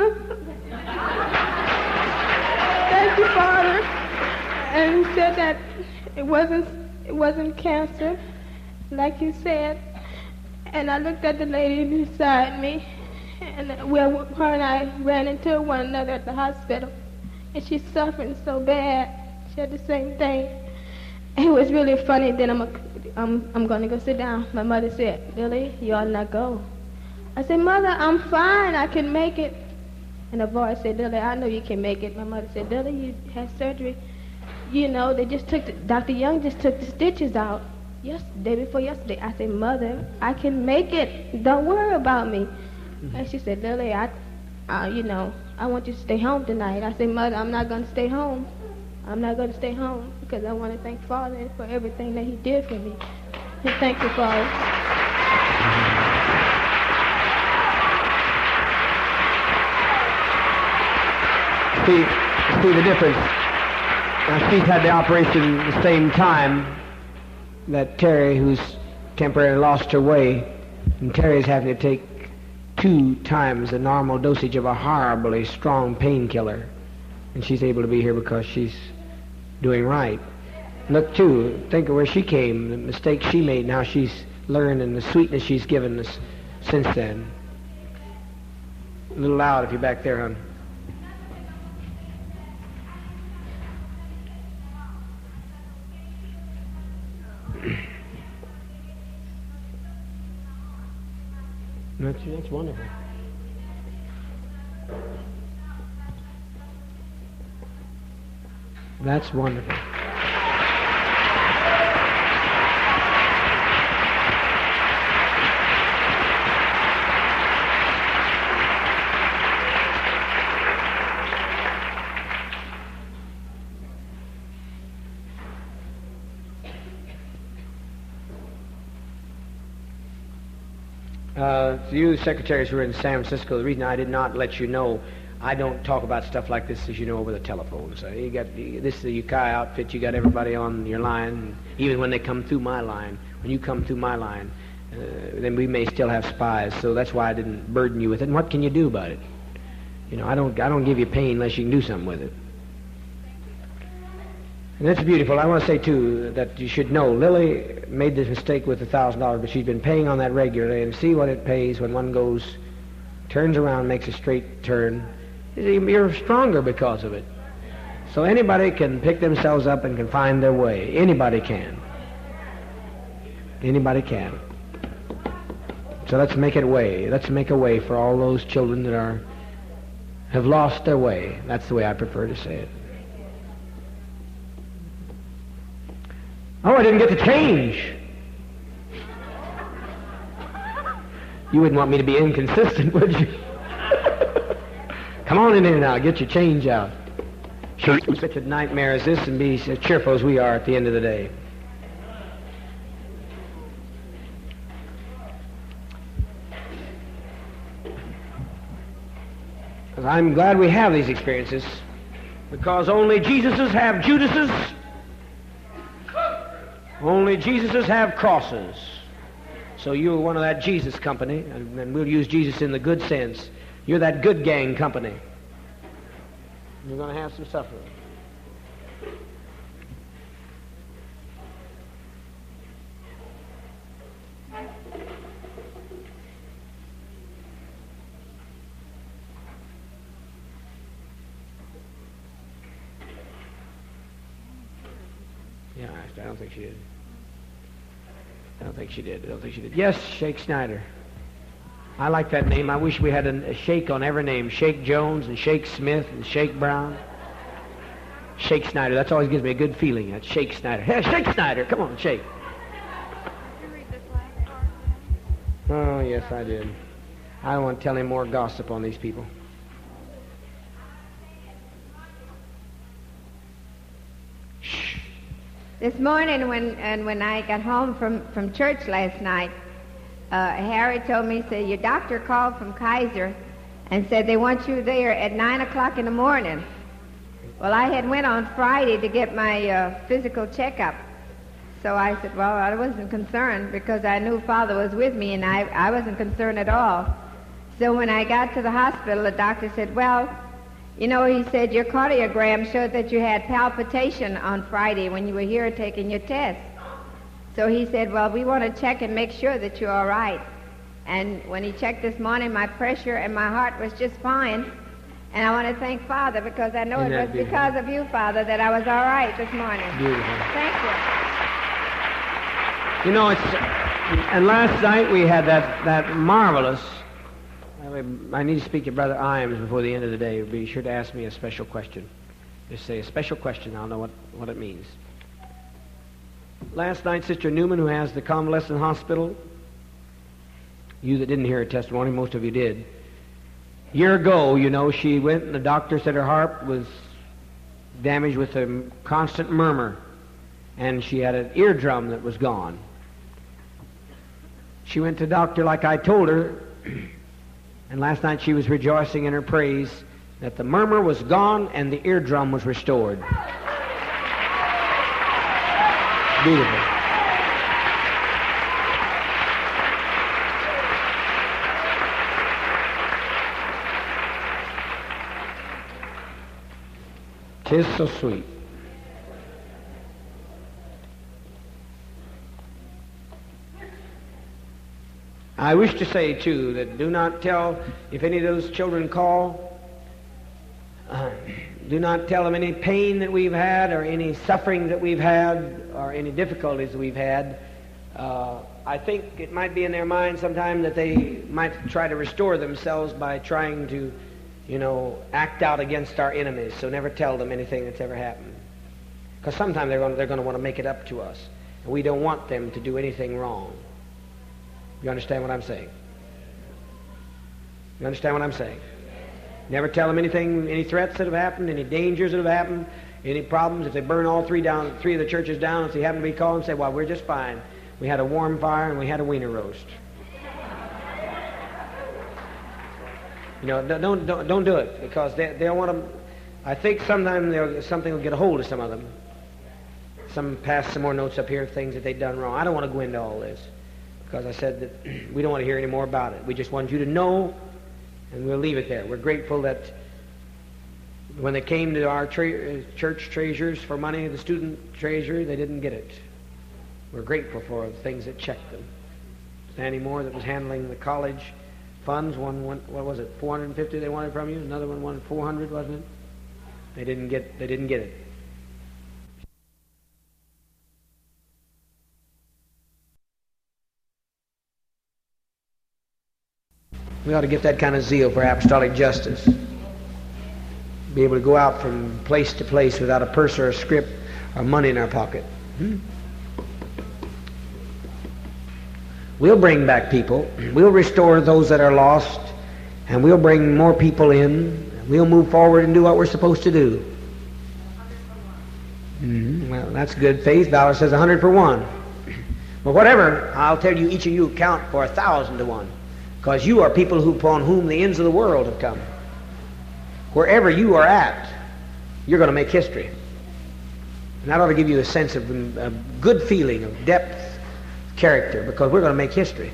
"Thank you, Father." And he said that it wasn't, it wasn't cancer, like you said. And I looked at the lady beside me, and well, her and I ran into one another at the hospital, and she's suffering so bad. She had the same thing. It was really funny. Then I'm, a, I'm, I'm going to go sit down. My mother said, "Lily, you ought not go." I said, "Mother, I'm fine. I can make it." And the voice said, "Lily, I know you can make it." My mother said, "Lily, you had surgery. You know, they just took, the, Doctor Young just took the stitches out. Yes, day before yesterday." I said, "Mother, I can make it. Don't worry about me." Mm-hmm. And she said, "Lily, I, uh, you know, I want you to stay home tonight." I said, "Mother, I'm not going to stay home. I'm not going to stay home because I want to thank Father for everything that he did for me." And thank you, Father. See, see the difference. Now, she's had the operation at the same time that Terry, who's temporarily lost her way, and Terry's having to take two times the normal dosage of a horribly strong painkiller. And she's able to be here because she's doing right. Look, too, think of where she came, the mistakes she made, and how she's learned, and the sweetness she's given us since then. A little loud if you're back there, hon. That's, that's wonderful. That's wonderful. Uh, to you secretaries who are in San Francisco, the reason I did not let you know, I don't talk about stuff like this, as you know, over the telephone. So you got this is the Ukiah outfit. You got everybody on your line, even when they come through my line. When you come through my line, uh, then we may still have spies. So that's why I didn't burden you with it. And what can you do about it? You know, I don't I don't give you pain unless you can do something with it. And that's beautiful. I want to say, too, that you should know, Lily made this mistake with the one thousand dollars, but she's been paying on that regularly, and see what it pays when one goes, turns around, makes a straight turn. You're stronger because of it. So anybody can pick themselves up and can find their way. Anybody can. Anybody can. So let's make it way. Let's make a way for all those children that are have lost their way. That's the way I prefer to say it. Oh, I didn't get to change. You wouldn't want me to be inconsistent, would you? Come on in here now. Get your change out. Such a nightmare as this and be as cheerful as we are at the end of the day. I'm glad we have these experiences, because only Jesuses have Judases, only Jesuses have crosses. So you're one of that Jesus company, and, and we'll use Jesus in the good sense. You're that good gang company. You're going to have some suffering. Yeah, I don't think she did. I don't think she did. I don't think she did. Yes, Shake Snyder. I like that name. I wish we had a, a Shake on every name. Shake Jones and Shake Smith and Shake Brown. Shake Snyder. That always gives me a good feeling. That's Shake Snyder. Hey, Shake Snyder. Come on, shake. Did you read this last part? Oh, yes, I did. I don't want to tell any more gossip on these people. This morning, when and when I got home from, from church last night, uh, Harry told me, said, your doctor called from Kaiser and said they want you there at nine o'clock in the morning. Well, I had went on Friday to get my uh, physical checkup. So I said, well, I wasn't concerned because I knew Father was with me, and I, I wasn't concerned at all. So when I got to the hospital, the doctor said, well, you know, he said, your cardiogram showed that you had palpitation on Friday when you were here taking your test. So he said, well, we want to check and make sure that you're all right. And when he checked this morning, my pressure and my heart was just fine. And I want to thank Father because I know Isn't it that was beautiful? because of you, Father, that I was all right this morning. Beautiful. Thank you. You know, it's, and last night we had that, that marvelous, I need to speak to Brother Imes before the end of the day. Be sure to ask me a special question. Just say a special question, I'll know what, what it means. Last night, Sister Newman, who has the convalescent hospital, you that didn't hear her testimony, most of you did. A year ago, you know, she went and the doctor said her heart was damaged with a constant murmur, and she had an eardrum that was gone. She went to the doctor like I told her, and last night she was rejoicing in her praise that the murmur was gone and the eardrum was restored. Beautiful. Tis so sweet. I wish to say, too, that do not tell, if any of those children call, uh, do not tell them any pain that we've had or any suffering that we've had or any difficulties that we've had. Uh, I think it might be in their mind sometime that they might try to restore themselves by trying to, you know, act out against our enemies. So never tell them anything that's ever happened. Because sometime they're going, they're going to want to make it up to us. And we don't want them to do anything wrong. You understand what I'm saying? You understand what I'm saying? Never tell them anything, any threats that have happened, any dangers that have happened, any problems. If they burn all three down, three of the churches down, if they happen to be called and say, well, we're just fine. We had a warm fire and we had a wiener roast. You know, don't don't don't do it because they they'll want to. I think sometimes something will get a hold of some of them. Some pass some more notes up here of things that they've done wrong. I don't want to go into all this. Because I said that we don't want to hear any more about it. We just want you to know, and we'll leave it there. We're grateful that when they came to our tra- church treasurers for money, the student treasury, they didn't get it. We're grateful for the things that checked them. Sandy Moore, that was handling the college funds, one, one what was it, four hundred fifty they wanted from you? Another one wanted four hundred, wasn't it? They didn't get. They didn't get it. We ought to get that kind of zeal for apostolic justice. Be able to go out from place to place without a purse or a scrip or money in our pocket. Hmm? We'll bring back people. We'll restore those that are lost. And we'll bring more people in. We'll move forward and do what we're supposed to do. Mm-hmm. Well, that's good faith. Valor says a hundred for one. But whatever, I'll tell you, each of you count for a thousand to one. Because you are people who, upon whom the ends of the world have come. Wherever you are at, you're going to make history. And that ought to give you a sense of a good feeling of depth of character, because we're going to make history.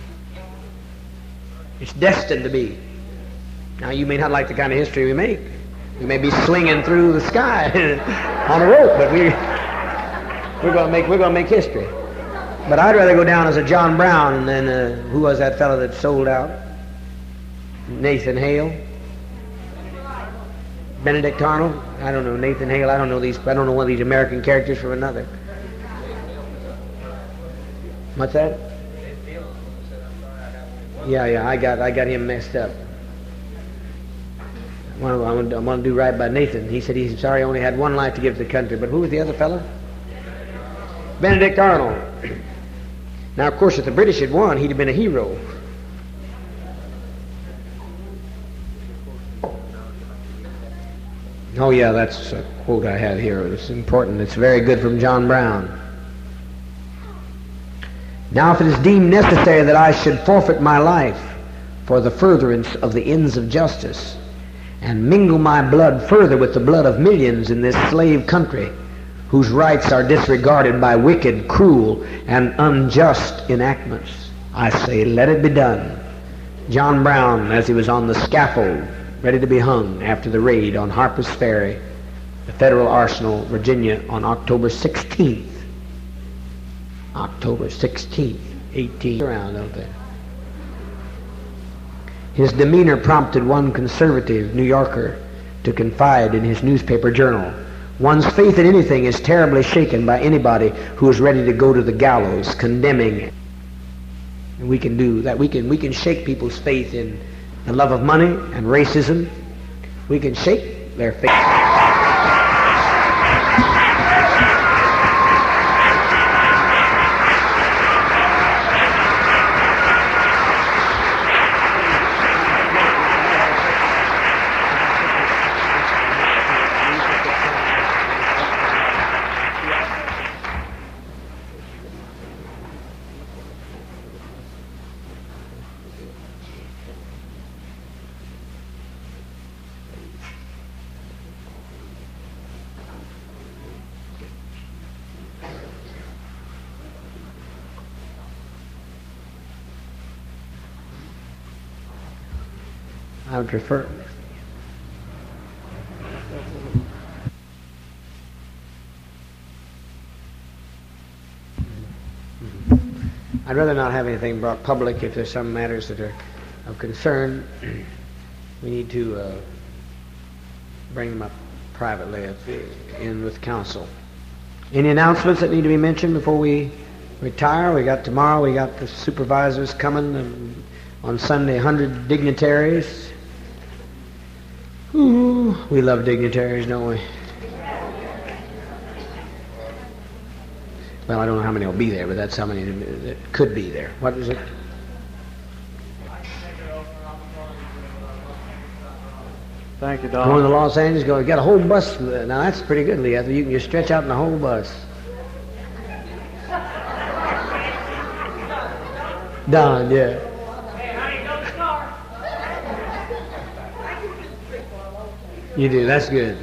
It's destined to be. Now, you may not like the kind of history we make. We may be slinging through the sky on a rope, but we, we're going to make we're going to make history. But I'd rather go down as a John Brown than uh, who was that fellow that sold out? Nathan Hale, Benedict Arnold. I don't know Nathan Hale. I don't know these. I don't know one of these American characters from another. What's that? Yeah, yeah. I got I got him messed up. I want to, I want to do right by Nathan. He said he's sorry he only had one life to give to the country. But who was the other fellow? Benedict Arnold. Now, of course, if the British had won, he'd have been a hero. Oh, yeah, that's a quote I had here. It's important. It's very good from John Brown. Now, if it is deemed necessary that I should forfeit my life for the furtherance of the ends of justice, and mingle my blood further with the blood of millions in this slave country, whose rights are disregarded by wicked, cruel, and unjust enactments, I say, let it be done. John Brown, as he was on the scaffold, ready to be hung after the raid on Harper's Ferry, the Federal Arsenal, Virginia, on October sixteenth. October sixteenth, eighteen. Around, don't they? His demeanor prompted one conservative New Yorker to confide in his newspaper journal, one's faith in anything is terribly shaken by anybody who is ready to go to the gallows condemning it. And we can do that. We can, we can shake people's faith in the love of money and racism. We can shake their faith. I would prefer. I'd rather not have anything brought public if there's some matters that are of concern. We need to uh, bring them up privately at the, in with counsel. Any announcements that need to be mentioned before we retire? We got tomorrow, we got the supervisors coming, and on Sunday, one hundred dignitaries. Ooh, we love dignitaries, don't we? Well, I don't know how many will be there, but that's how many that could be there. What is it? Thank you, Don. Going to Los Angeles, go get a whole bus. Now that's pretty good, Lee. You can just stretch out in the whole bus. Don, yeah. You do. That's good.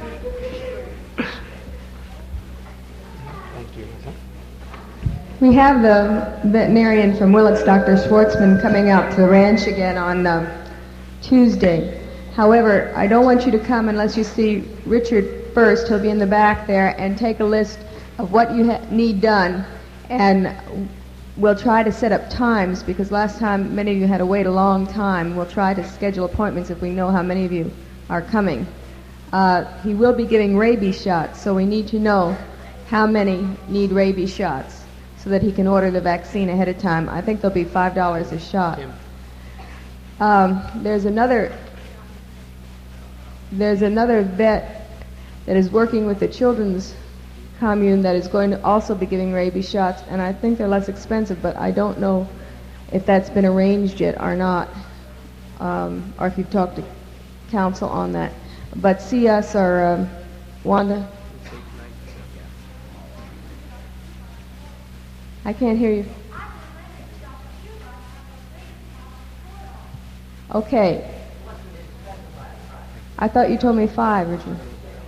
Thank you. We have the veterinarian from Willits, Doctor Schwartzman, coming out to the ranch again on uh, Tuesday. However, I don't want you to come unless you see Richard first. He'll be in the back there, and take a list of what you ha- need done. And we'll try to set up times, because last time many of you had to wait a long time. We'll try to schedule appointments if we know how many of you are coming. Uh, he will be giving rabies shots, so we need to know how many need rabies shots so that he can order the vaccine ahead of time. I think they'll be five dollars a shot. Um, there's another there's another vet that is working with the children's commune that is going to also be giving rabies shots, and I think they're less expensive, but I don't know if that's been arranged yet or not, um, or if you've talked to council on that. But see us or um, Wanda. I can't hear you. Okay. I thought you told me five, Richard.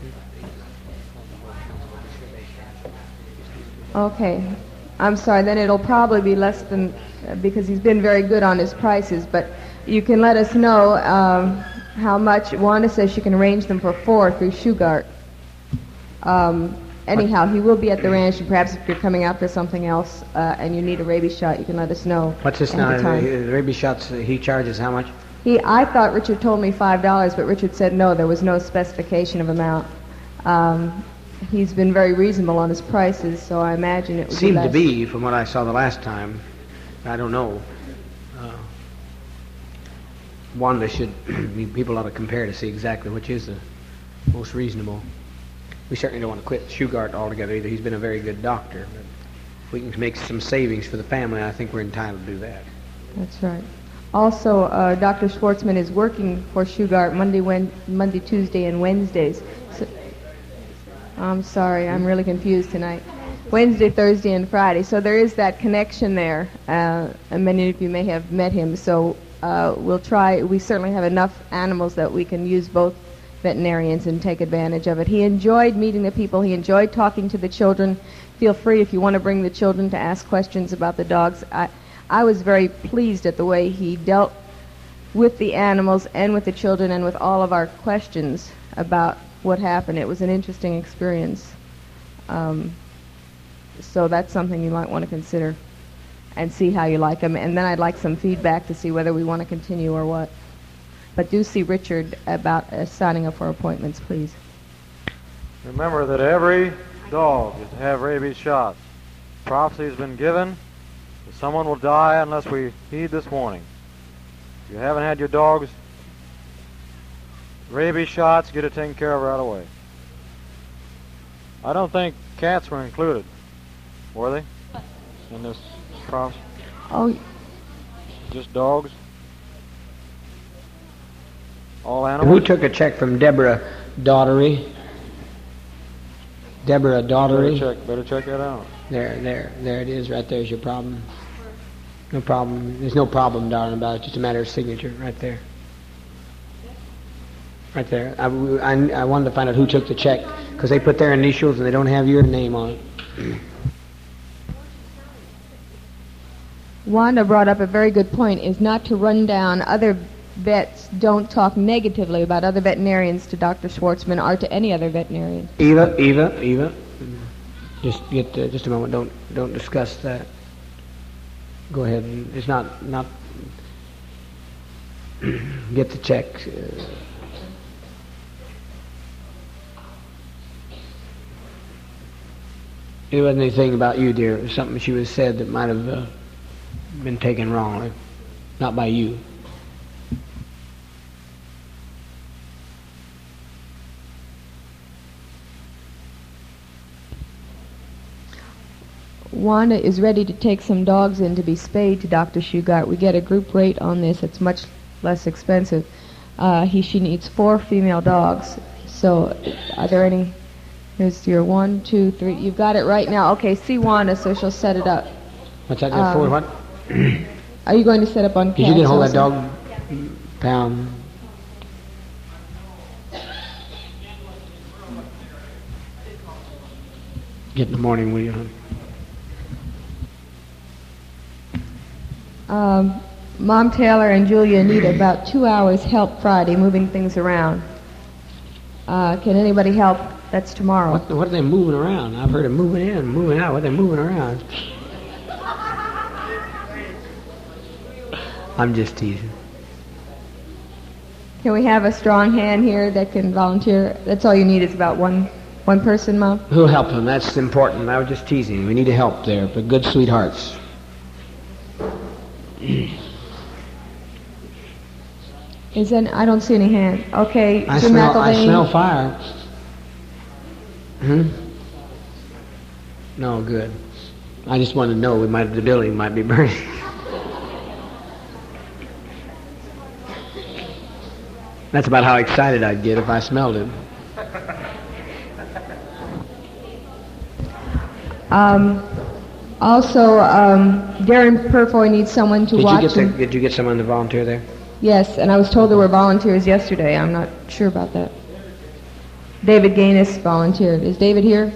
Okay. I'm sorry, then it'll probably be less than, uh, because he's been very good on his prices, but you can let us know um, how much. Wanda says she can arrange them for four through Shugart. Um, anyhow, he will be at the ranch, and perhaps if you're coming out for something else uh, and you need a rabies shot, you can let us know. What's this now? The rabies shots he charges how much? He, I thought Richard told me five dollars, but Richard said no, there was no specification of amount. Um, he's been very reasonable on his prices, so I imagine it would Seemed be less. to be, from what I saw the last time. I don't know. Uh, Wanda should, people ought to compare to see exactly which is the most reasonable. We certainly don't want to quit Shugart altogether either. He's been a very good doctor. But if we can make some savings for the family, I think we're entitled to do that. That's right. Also, uh, Doctor Schwartzman is working for Shugart Monday, Wed- Monday, Tuesday, and Wednesdays. So, I'm sorry, I'm really confused tonight. Wednesday, Thursday, and Friday. So there is that connection there, uh, and many of you may have met him. So uh, we'll try. We certainly have enough animals that we can use both veterinarians and take advantage of it. He enjoyed meeting the people. He enjoyed talking to the children. Feel free if you want to bring the children to ask questions about the dogs. I, I was very pleased at the way he dealt with the animals and with the children and with all of our questions about what happened. It was an interesting experience. Um, so that's something you might want to consider and see how you like them. And then I'd like some feedback to see whether we want to continue or what. But do see Richard about uh, signing up for appointments, please. Remember that every dog is to have rabies shots. Prophecy has been given that someone will die unless we heed this warning. If you haven't had your dog's rabies shots, get it taken care of right away. I don't think cats were included, were they, in this prophecy? Oh, Just dogs? All animals? Who took a check from Deborah Daughtery? Deborah Better Daughtery? check, better check that out. There, there, there it is. Right there's your problem. No problem. There's no problem, darling, about it. It's just a matter of signature. Right there. Right there. I, I, I wanted to find out who took the check because they put their initials and they don't have your name on it. Wanda brought up a very good point, is not to run down other vets. Don't talk negatively about other veterinarians to Doctor Schwartzman or to any other veterinarian. Eva, Eva, Eva. Just get uh, just a moment. Don't don't discuss that. Go ahead. It's not not. Get the check. Uh, it wasn't anything about you, dear. It was something she was said that might have uh, been taken wrongly, not by you. Wanda is ready to take some dogs in to be spayed to Doctor Shugart. We get a group rate on this. It's much less expensive. Uh, he, she needs four female dogs. So are there any? Here's your one, two, three. You've got it right now. Okay, see Wanda, so she'll set it up. What's that? Um, for what? Are you going to set up on Did you get hold of that also? dog pound? Get in the morning, will you, hon? Um, Mom Taylor and Julia need about two hours help Friday moving things around. Uh, can anybody help? That's tomorrow. What, what are they moving around? I've heard them moving in, moving out. What are they moving around? I'm just teasing. Can we have a strong hand here that can volunteer? That's all you need is about one one person, Mom? Who'll help them? That's important. I was just teasing. We need help there for good sweethearts. Is that, I don't see any hand. Okay, I Jim smell, I McElvain. smell fire. Hmm? No, good. I just wanted to know we might, the building might be burning. That's about how excited I'd get if I smelled it. Um, also, um, Darren Purfoy needs someone to Did you watch get the, him. Did you get someone to volunteer there? Yes, and I was told there were volunteers yesterday. I'm not sure about that. David Gaines volunteered. Is David here?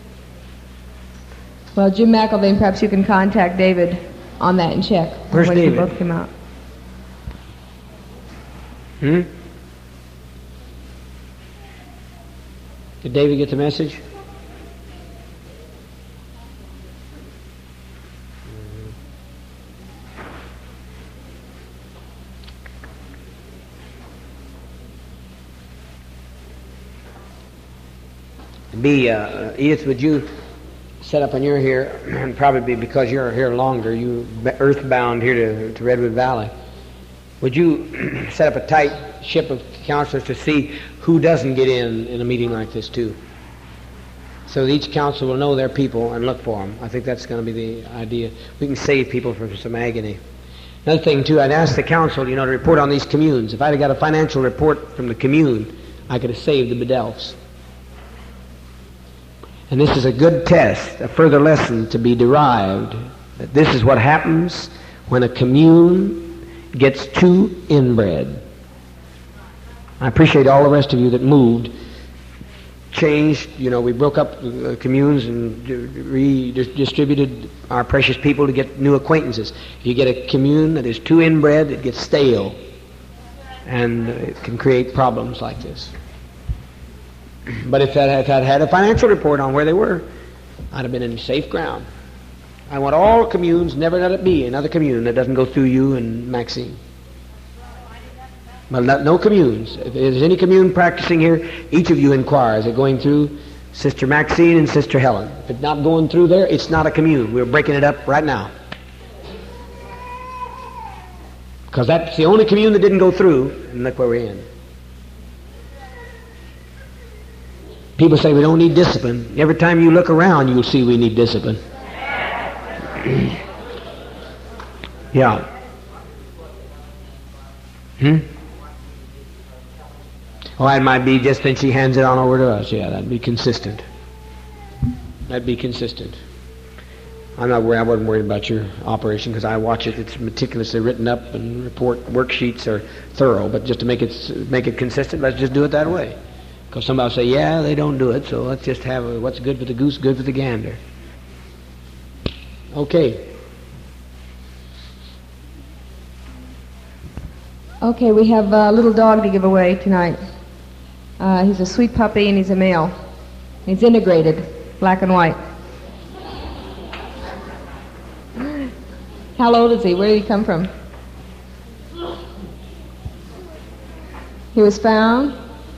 Well, Jim McElvain, perhaps you can contact David on that and check Where's when David? the book came out. Hmm? Did David get the message? B, uh, Edith, would you set up on your here, and probably because you're here longer, you earthbound here to, to Redwood Valley, would you set up a tight ship of counselors to see who doesn't get in in a meeting like this too? So that each council will know their people and look for them. I think that's going to be the idea. We can save people from some agony. Another thing too, I'd ask the council, you know, to report on these communes. If I'd have got a financial report from the commune, I could have saved the Bedelfs. And this is a good test, a further lesson to be derived, that this is what happens when a commune gets too inbred. I appreciate all the rest of you that moved, changed, you know, we broke up uh, communes and redistributed our precious people to get new acquaintances. If you get a commune that is too inbred, it gets stale, and it can create problems like this. But if I had had a financial report on where they were, I'd have been in safe ground. I want all communes, never let it be another commune that doesn't go through you and Maxine. But no, no communes. If there's any commune practicing here, each of you inquire, is it going through Sister Maxine and Sister Helen? If it's not going through there, it's not a commune. We're breaking it up right now. Because that's the only commune that didn't go through, and look where we're in. People say we don't need discipline. Every time you look around, you'll see we need discipline. Yeah. Hmm? Oh, it might be just then she hands it on over to us. Yeah, that'd be consistent. That'd be consistent. I'm not worried. I wasn't worried about your operation because I watch it. It's meticulously written up, and report worksheets are thorough. But just to make it make it consistent, let's just do it that way. Because somebody will say, yeah, they don't do it, so let's just have a, what's good for the goose, good for the gander. Okay. Okay, we have a little dog to give away tonight. Uh, he's a sweet puppy and he's a male. He's integrated, black and white. How old is he? Where did he come from? He was found?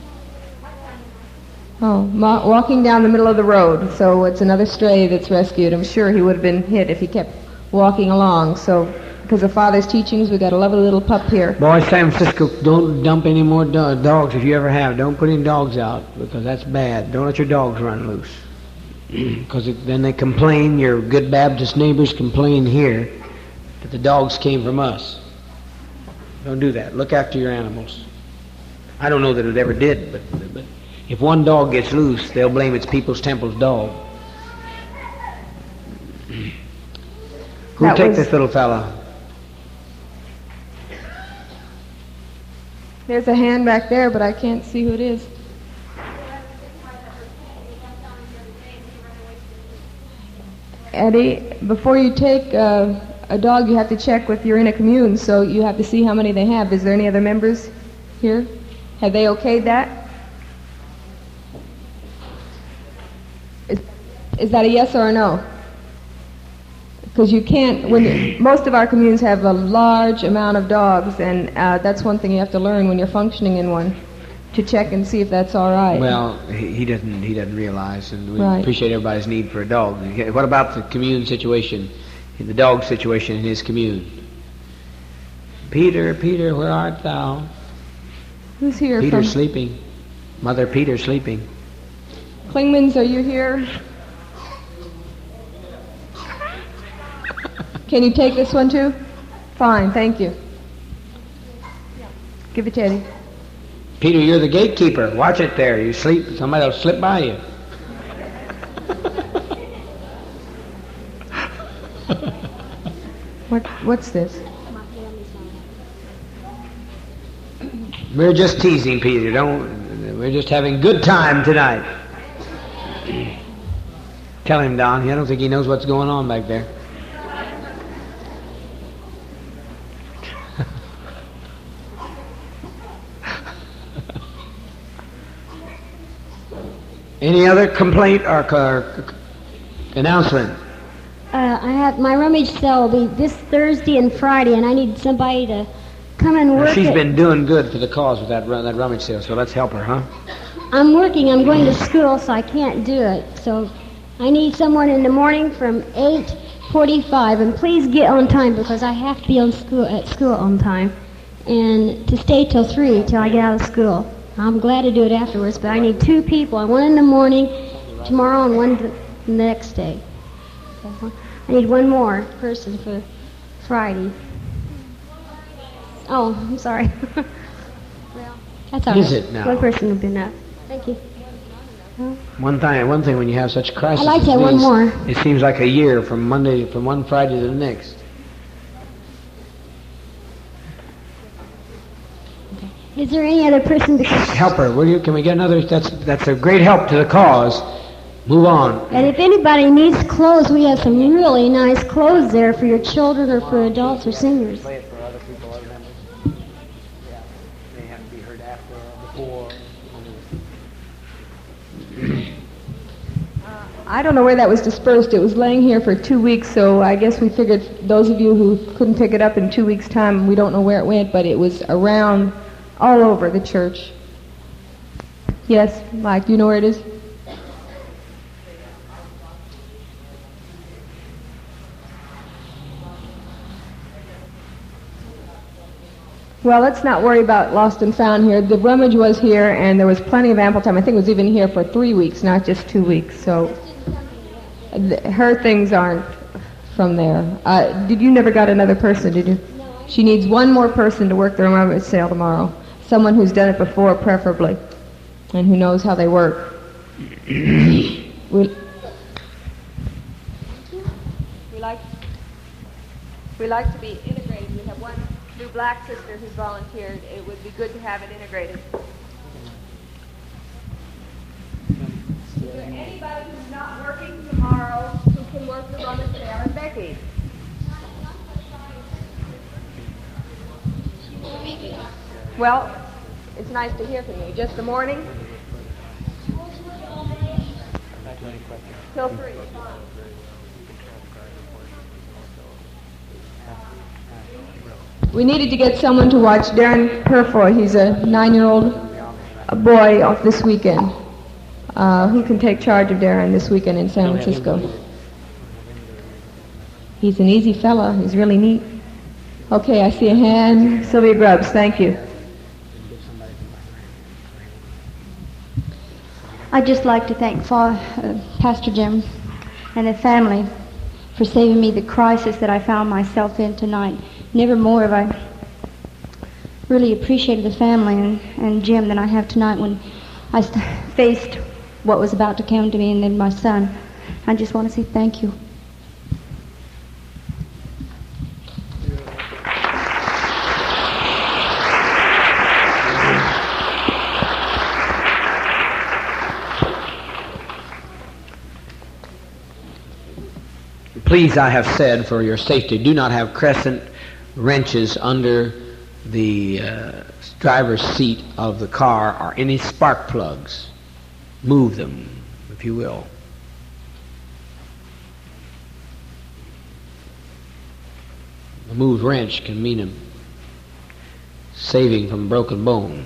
Oh, ma- walking down the middle of the road. So it's another stray that's rescued. I'm sure he would have been hit if he kept walking along. So because of Father's teachings, we got a lovely little pup here. Boy, San Francisco, don't dump any more do- dogs if you ever have. Don't put any dogs out because that's bad. Don't let your dogs run loose. Because then they complain, your good Baptist neighbors complain here that the dogs came from us. Don't do that. Look after your animals. I don't know that it ever did, but... but if one dog gets loose, they'll blame it's People's Temple's dog. Who'll That take was- this little fella? There's a hand back there, but I can't see who it is. Eddie, before you take uh, a dog, you have to check with you're in a commune, so you have to see how many they have. Is there any other members here? Have they okayed that? Is, is that a yes or a no? Because you can't, when you, most of our communes have a large amount of dogs, and uh, that's one thing you have to learn when you're functioning in one, to check and see if that's all right. Well, he, he doesn't he doesn't realize, and we Right. appreciate everybody's need for a dog. What about the commune situation, the dog situation in his commune? Peter, Peter, where art thou? Who's here? Peter's from... sleeping. Mother Peter's sleeping. Klingmans, are you here? Can you take this one too? Fine, thank you. Give it to Eddie. Peter, you're the gatekeeper. Watch it there. You sleep, somebody will slip by you. What? What's this? We're just teasing Peter. Don't. We're just having good time tonight. Tell him, Don. I don't think he knows what's going on back there. Any other complaint or, or announcement? Uh, I have my rummage sale will be this Thursday and Friday, and I need somebody to come and work. She's it. been doing good for the cause with that that rummage sale, so let's help her, huh? I'm working. I'm going to school, so I can't do it. So I need someone in the morning from eight forty-five, and please get on time because I have to be on school at school on time, and to stay till three till I get out of school. I'm glad to do it afterwards, but I need two people. One in the morning tomorrow and one the next day. I need one more person for Friday. Oh, I'm sorry. Well, that's all right. Is it now? One person would be enough. Thank you. One thing, one thing when you have such crises, I'd like to as have one these, more. It seems like a year from Monday, from one Friday to the next. Is there any other person to Help her, will you? Can we get another? That's that's a great help to the cause. Move on. And if anybody needs clothes, we have some really nice clothes there for your children or for adults or seniors. Play it for other people, other members. Yeah, they have to be heard after or before. I don't know where that was dispersed. It was laying here for two weeks, so I guess we figured those of you who couldn't pick it up in two weeks' time, we don't know where it went, but it was around all over the church. Yes, Mike, do you know where it is? Well, let's not worry about lost and found here. The rummage was here, and there was plenty of ample time. I think it was even here for three weeks, not just two weeks. So th- her things aren't from there. Uh, did you never got another person, did you? No. She needs one more person to work the rummage sale tomorrow. Someone who's done it before, preferably, and who knows how they work. we, we like we like to be integrated. We have one new black sister who's volunteered. It would be good to have it integrated. Is there anybody who's not working tomorrow who can work the rummage sale? And Becky? Well, it's nice to hear from you. Just the morning? Till three. We needed to get someone to watch Darren Purfoy. He's a nine-year-old boy off this weekend. Uh, who can take charge of Darren this weekend in San Francisco? He's an easy fella. He's really neat. Okay, I see a hand. Sylvia Grubbs, thank you. I'd just like to thank Fa- uh, Pastor Jim and the family for saving me the crisis that I found myself in tonight. Never more have I really appreciated the family and, and Jim than I have tonight when I st- faced what was about to come to me and then my son. I just want to say thank you. Please, I have said, for your safety, do not have crescent wrenches under the uh, driver's seat of the car or any spark plugs. Move them, if you will. A moved wrench can mean a saving from broken bones.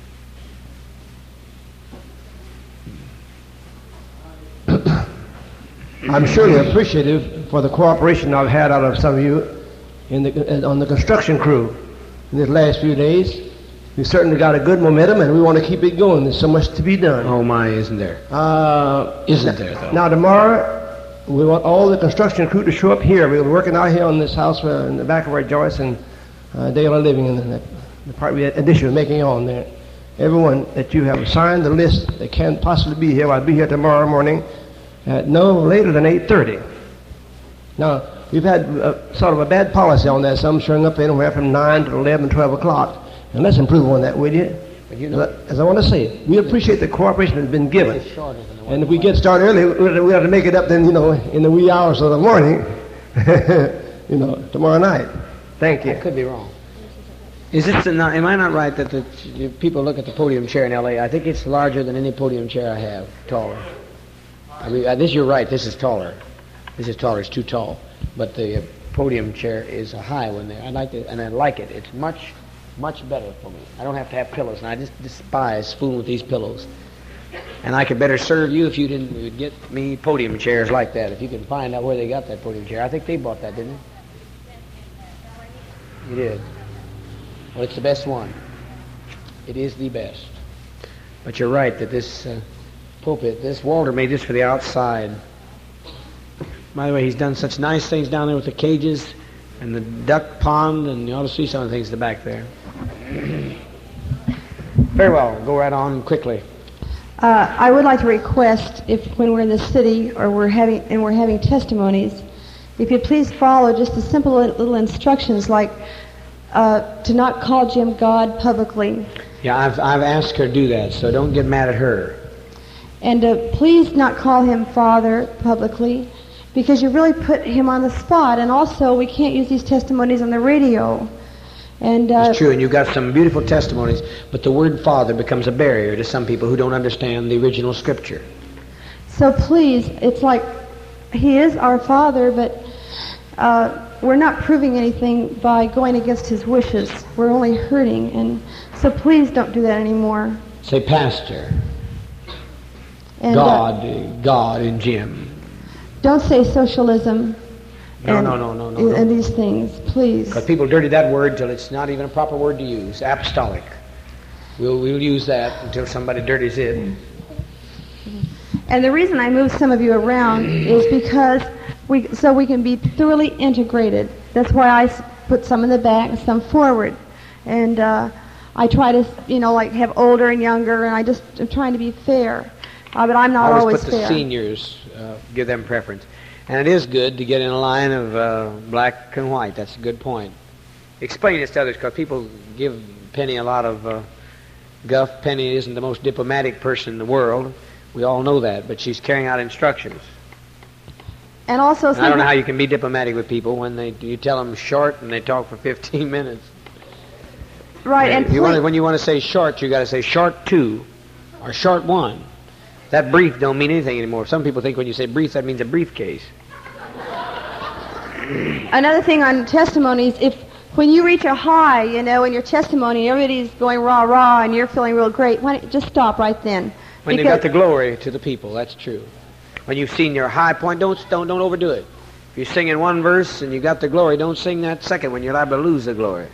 I'm surely appreciative for the cooperation I've had out of some of you in the, on the construction crew in these last few days. we certainly got a good momentum, and we want to keep it going. There's so much to be done. Oh, my, isn't there? Uh, Isn't there, though? Now, tomorrow, we want all the construction crew to show up here. We're working out here on this house uh, in the back of our Joyce and uh, Dale are living in the, the part we addition we're making on there. Everyone that you have signed the list that can possibly be here, I'll be here tomorrow morning at no later than eight thirty. Now, we've had uh, sort of a bad policy on that, some showing up anywhere from nine to eleven, twelve o'clock. And let's improve on that, will you? But you know, As I want to say, we appreciate the cooperation that's been given. And if we get started early, we have to make it up then, you know, in the wee hours of the morning, you know, tomorrow night. Thank you. I could be wrong. Is this the, not, am I not right that the if people look at the podium chair in L A? I think it's larger than any podium chair I have, taller. I mean, uh, this you're right. This is taller. This is taller. It's too tall. But the uh, podium chair is a high one there. I like it, and I like it. It's much, much better for me. I don't have to have pillows, and I just despise fooling with these pillows. And I could better serve you if you didn't you'd get me podium chairs like that. If you can find out where they got that podium chair. I think they bought that, didn't they? You did. Well, it's the best one. It is the best. But you're right that this uh, pulpit, this Walter made this for the outside. By the way, he's done such nice things down there with the cages and the duck pond, and you ought to see some of the things in the back there. Very well. Go right on quickly. Uh, I would like to request, if when we're in the city or we're having and we're having testimonies, if you please follow just the simple little instructions like uh, to not call Jim God publicly. Yeah, I've I've asked her to do that, so don't get mad at her. And uh, please not call him Father publicly, because you really put him on the spot. And also, we can't use these testimonies on the radio. And uh, it's true, and you've got some beautiful testimonies, but the word Father becomes a barrier to some people who don't understand the original Scripture. So please, it's like he is our Father, but uh, we're not proving anything by going against his wishes. We're only hurting, and so please don't do that anymore. Say Pastor. And, God, uh, God and Jim. Don't say socialism. No, and, no, no, no, no. And no. these things, please. Because people dirty that word till it's not even a proper word to use. Apostolic. We'll we'll use that until somebody dirties it. And the reason I move some of you around is because we so we can be thoroughly integrated. That's why I s- put some in the back and some forward. And uh, I try to, you know, like have older and younger, and I just am trying to be fair. Uh, but I'm not I always always put the fair. seniors, uh, give them preference. And it is good to get in a line of uh, black and white. That's a good point. Explain this to others, because people give Penny a lot of uh, guff. Penny isn't the most diplomatic person in the world. We all know that, but she's carrying out instructions. And also, And I don't know how you can be diplomatic with people when they you tell them short and they talk for fifteen minutes. right? And if you want to, please- when you want to say short, you got to say short two or short one. That brief don't mean anything anymore. Some people think when you say brief, that means a briefcase. Another thing on testimonies, if when you reach a high, you know, in your testimony, everybody's going rah rah, and you're feeling real great, why don't you just stop right then? When you Because- got the glory to the people, that's true. When you've seen your high point, don't don't don't overdo it. If you're singing one verse and you got the glory, don't sing that second one. You're liable to lose the glory.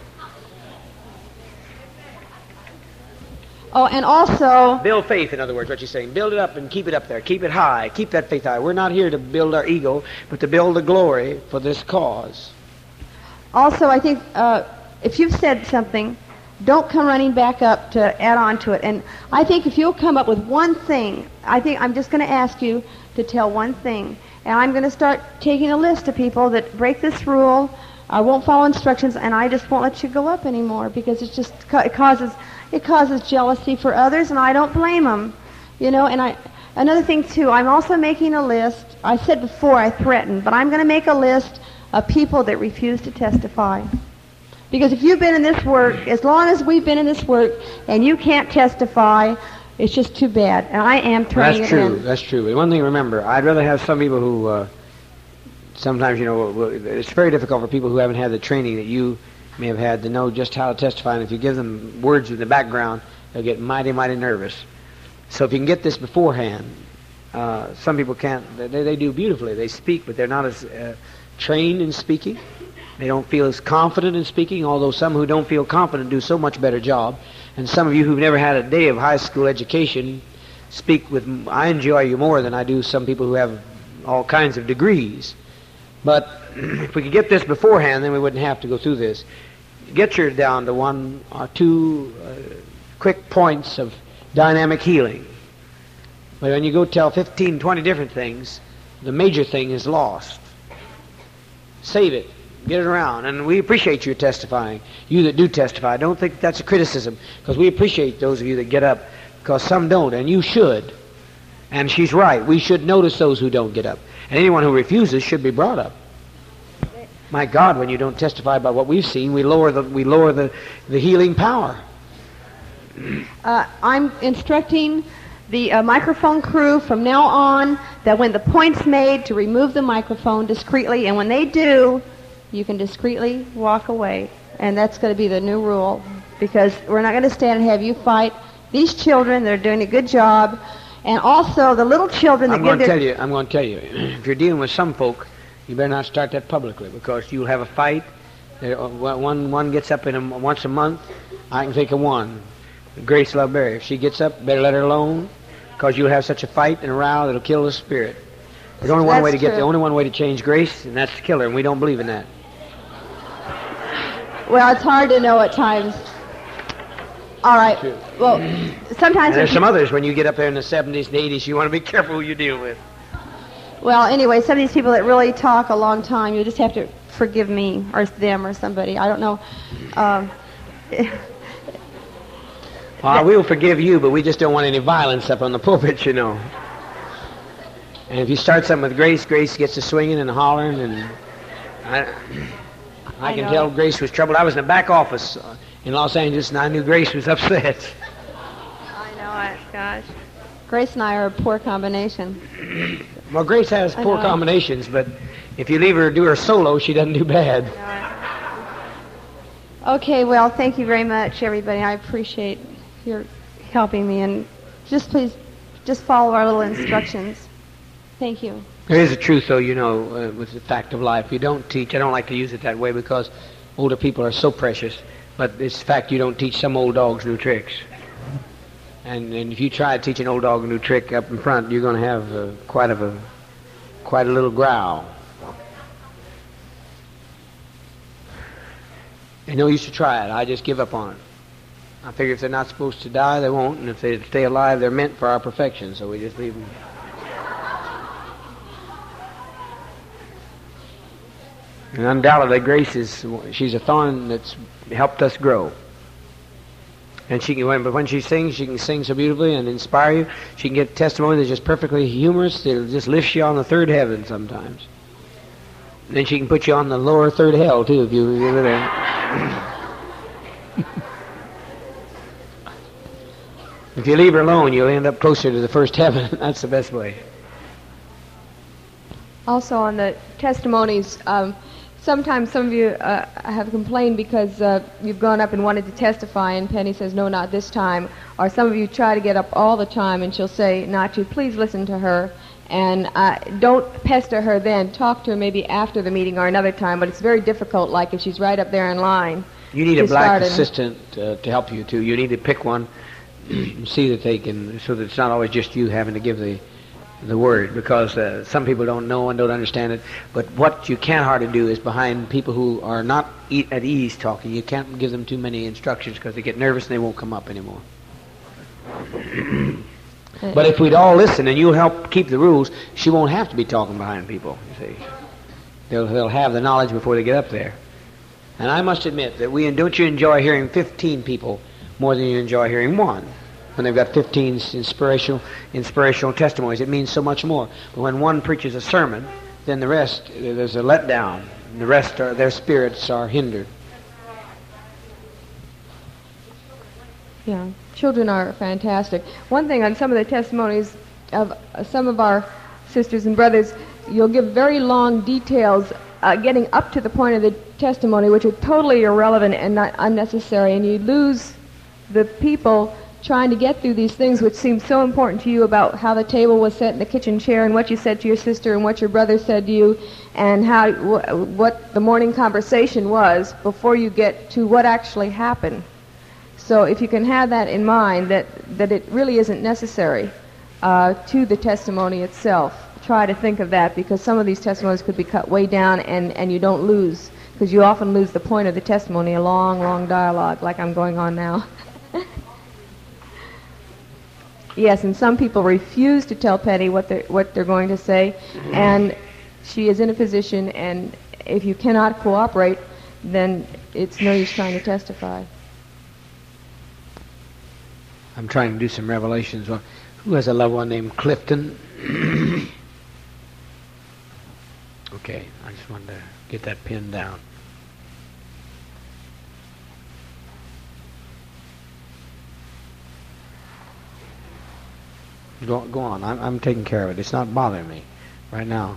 Oh, and also, Build faith, in other words, what you're saying. Build it up and keep it up there. Keep it high. Keep that faith high. We're not here to build our ego, but to build the glory for this cause. also, I think uh, if you've said something, don't come running back up to add on to it. And I think if you'll come up with one thing, I think I'm just going to ask you to tell one thing. And I'm going to start taking a list of people that break this rule, uh, won't follow instructions, and I just won't let you go up anymore because it's just ca- it causes it causes jealousy for others, and I don't blame them. You know, and I another thing too, I'm also making a list. I said before I threatened, but I'm going to make a list of people that refuse to testify. Because if you've been in this work, as long as we've been in this work, and you can't testify, it's just too bad. And I am turning That's it true. in. That's true. But one thing to remember, I'd rather have some people who, uh, sometimes, you know, will- it's very difficult for people who haven't had the training that you may have had to know just how to testify. And if you give them words in the background, they'll get mighty, mighty nervous. So if you can get this beforehand, uh, some people can't. They, they do beautifully. They speak, but they're not as uh, trained in speaking. They don't feel as confident in speaking, although some who don't feel confident do so much better job. And some of you who've never had a day of high school education speak with, I enjoy you more than I do some people who have all kinds of degrees. But if we could get this beforehand, then we wouldn't have to go through this. Get your down to one or two uh, quick points of dynamic healing. But when you go tell fifteen, twenty different things, the major thing is lost. Save it. Get it around. And we appreciate you testifying. You that do testify. Don't think that's a criticism, because we appreciate those of you that get up, because some don't, and you should. And she's right. We should notice those who don't get up. And anyone who refuses should be brought up. My God, when you don't testify about what we've seen, we lower the, we lower the, the healing power. Uh, I'm instructing the uh, microphone crew from now on that when the point's made, to remove the microphone discreetly, and when they do, you can discreetly walk away. And that's going to be the new rule, because we're not going to stand and have you fight these children. They're doing a good job. And also the little children that I'm give going to their... tell you, I'm going to tell you, if you're dealing with some folk, you better not start that publicly, because you'll have a fight. There, one, one gets up in a, once a month. I can think of one. Grace Loveberry. If she gets up, better let her alone, because you'll have such a fight and a row that'll kill the spirit. There's only one That's way to get true. the only one way to change Grace, and that's to kill her, and we don't believe in that. Well, it's hard to know at times. All right. True. Well, sometimes... And there's some others, when you get up there in the seventies and eighties, you want to be careful who you deal with. Well, anyway, some of these people that really talk a long time, you just have to forgive me or them or somebody. I don't know. Um, Well, we'll forgive you, but we just don't want any violence up on the pulpit, you know. And if you start something with Grace, Grace gets to swinging and hollering, and I, I, I can know. tell Grace was troubled. I was in the back office uh, in Los Angeles, and I knew Grace was upset. I know it, gosh. Grace and I are a poor combination. Well, Grace has I poor know. combinations, but if you leave her do her solo, she doesn't do bad. Okay, well, thank you very much, everybody. I appreciate your helping me, and just please, just follow our little instructions. Thank you. There is a truth, though, you know, uh, with the fact of life. You don't teach. I don't like to use it that way because older people are so precious. But it's the fact you don't teach some old dogs new tricks. And, and if you try to teach an old dog a new trick up in front, you're going to have uh, quite of a quite a little growl. And no use to try it. I just give up on it. I figure if they're not supposed to die, they won't. And if they stay alive, they're meant for our perfection. So we just leave them. And undoubtedly, Grace is, she's a thorn that's helped us grow. And she can, when, but when she sings, she can sing so beautifully and inspire you. She can get testimony that's just perfectly humorous. It'll just lift you on the third heaven sometimes. And then she can put you on the lower third hell, too, if you give it there. If you leave her alone, you'll end up closer to the first heaven. That's the best way. Also on the testimonies, um, sometimes some of you uh, have complained because uh, you've gone up and wanted to testify, and Penny says, no, not this time. Or some of you try to get up all the time, and she'll say, not you, please listen to her. And uh, don't pester her then. Talk to her maybe after the meeting or another time, but it's very difficult, like if she's right up there in line. You need a to black start and- assistant uh, to help you, too. You need to pick one and see that they can, so that it's not always just you having to give the the word, because uh, some people don't know and don't understand it. But what you can't hardly do is behind people who are not e- at ease talking, you can't give them too many instructions because they get nervous and they won't come up anymore. But if we'd all listen and you'll help keep the rules, she won't have to be talking behind people, you see. They'll, they'll have the knowledge before they get up there. And I must admit that we, don't you enjoy hearing fifteen people more than you enjoy hearing one? When they've got fifteen inspirational inspirational testimonies, it means so much more. But when one preaches a sermon, then the rest, there's a letdown. The rest, are, their spirits are hindered. Yeah, children are fantastic. One thing on some of the testimonies of uh, some of our sisters and brothers, you'll give very long details uh, getting up to the point of the testimony, which are totally irrelevant and not unnecessary, and you lose the people trying to get through these things which seem so important to you about how the table was set in the kitchen chair and what you said to your sister and what your brother said to you and how wh- what the morning conversation was before you get to what actually happened. So if you can have that in mind, that, that it really isn't necessary uh, to the testimony itself, try to think of that, because some of these testimonies could be cut way down and, and you don't lose, because you often lose the point of the testimony, a long, long dialogue like I'm going on now. Yes, and some people refuse to tell Penny what they're, what they're going to say, and she is in a position, and if you cannot cooperate, then it's no use trying to testify. I'm trying to do some revelations. Well, who has a loved one named Clifton? Okay, I just wanted to get that pinned down. Go, go on. I'm, I'm taking care of it. It's not bothering me right now.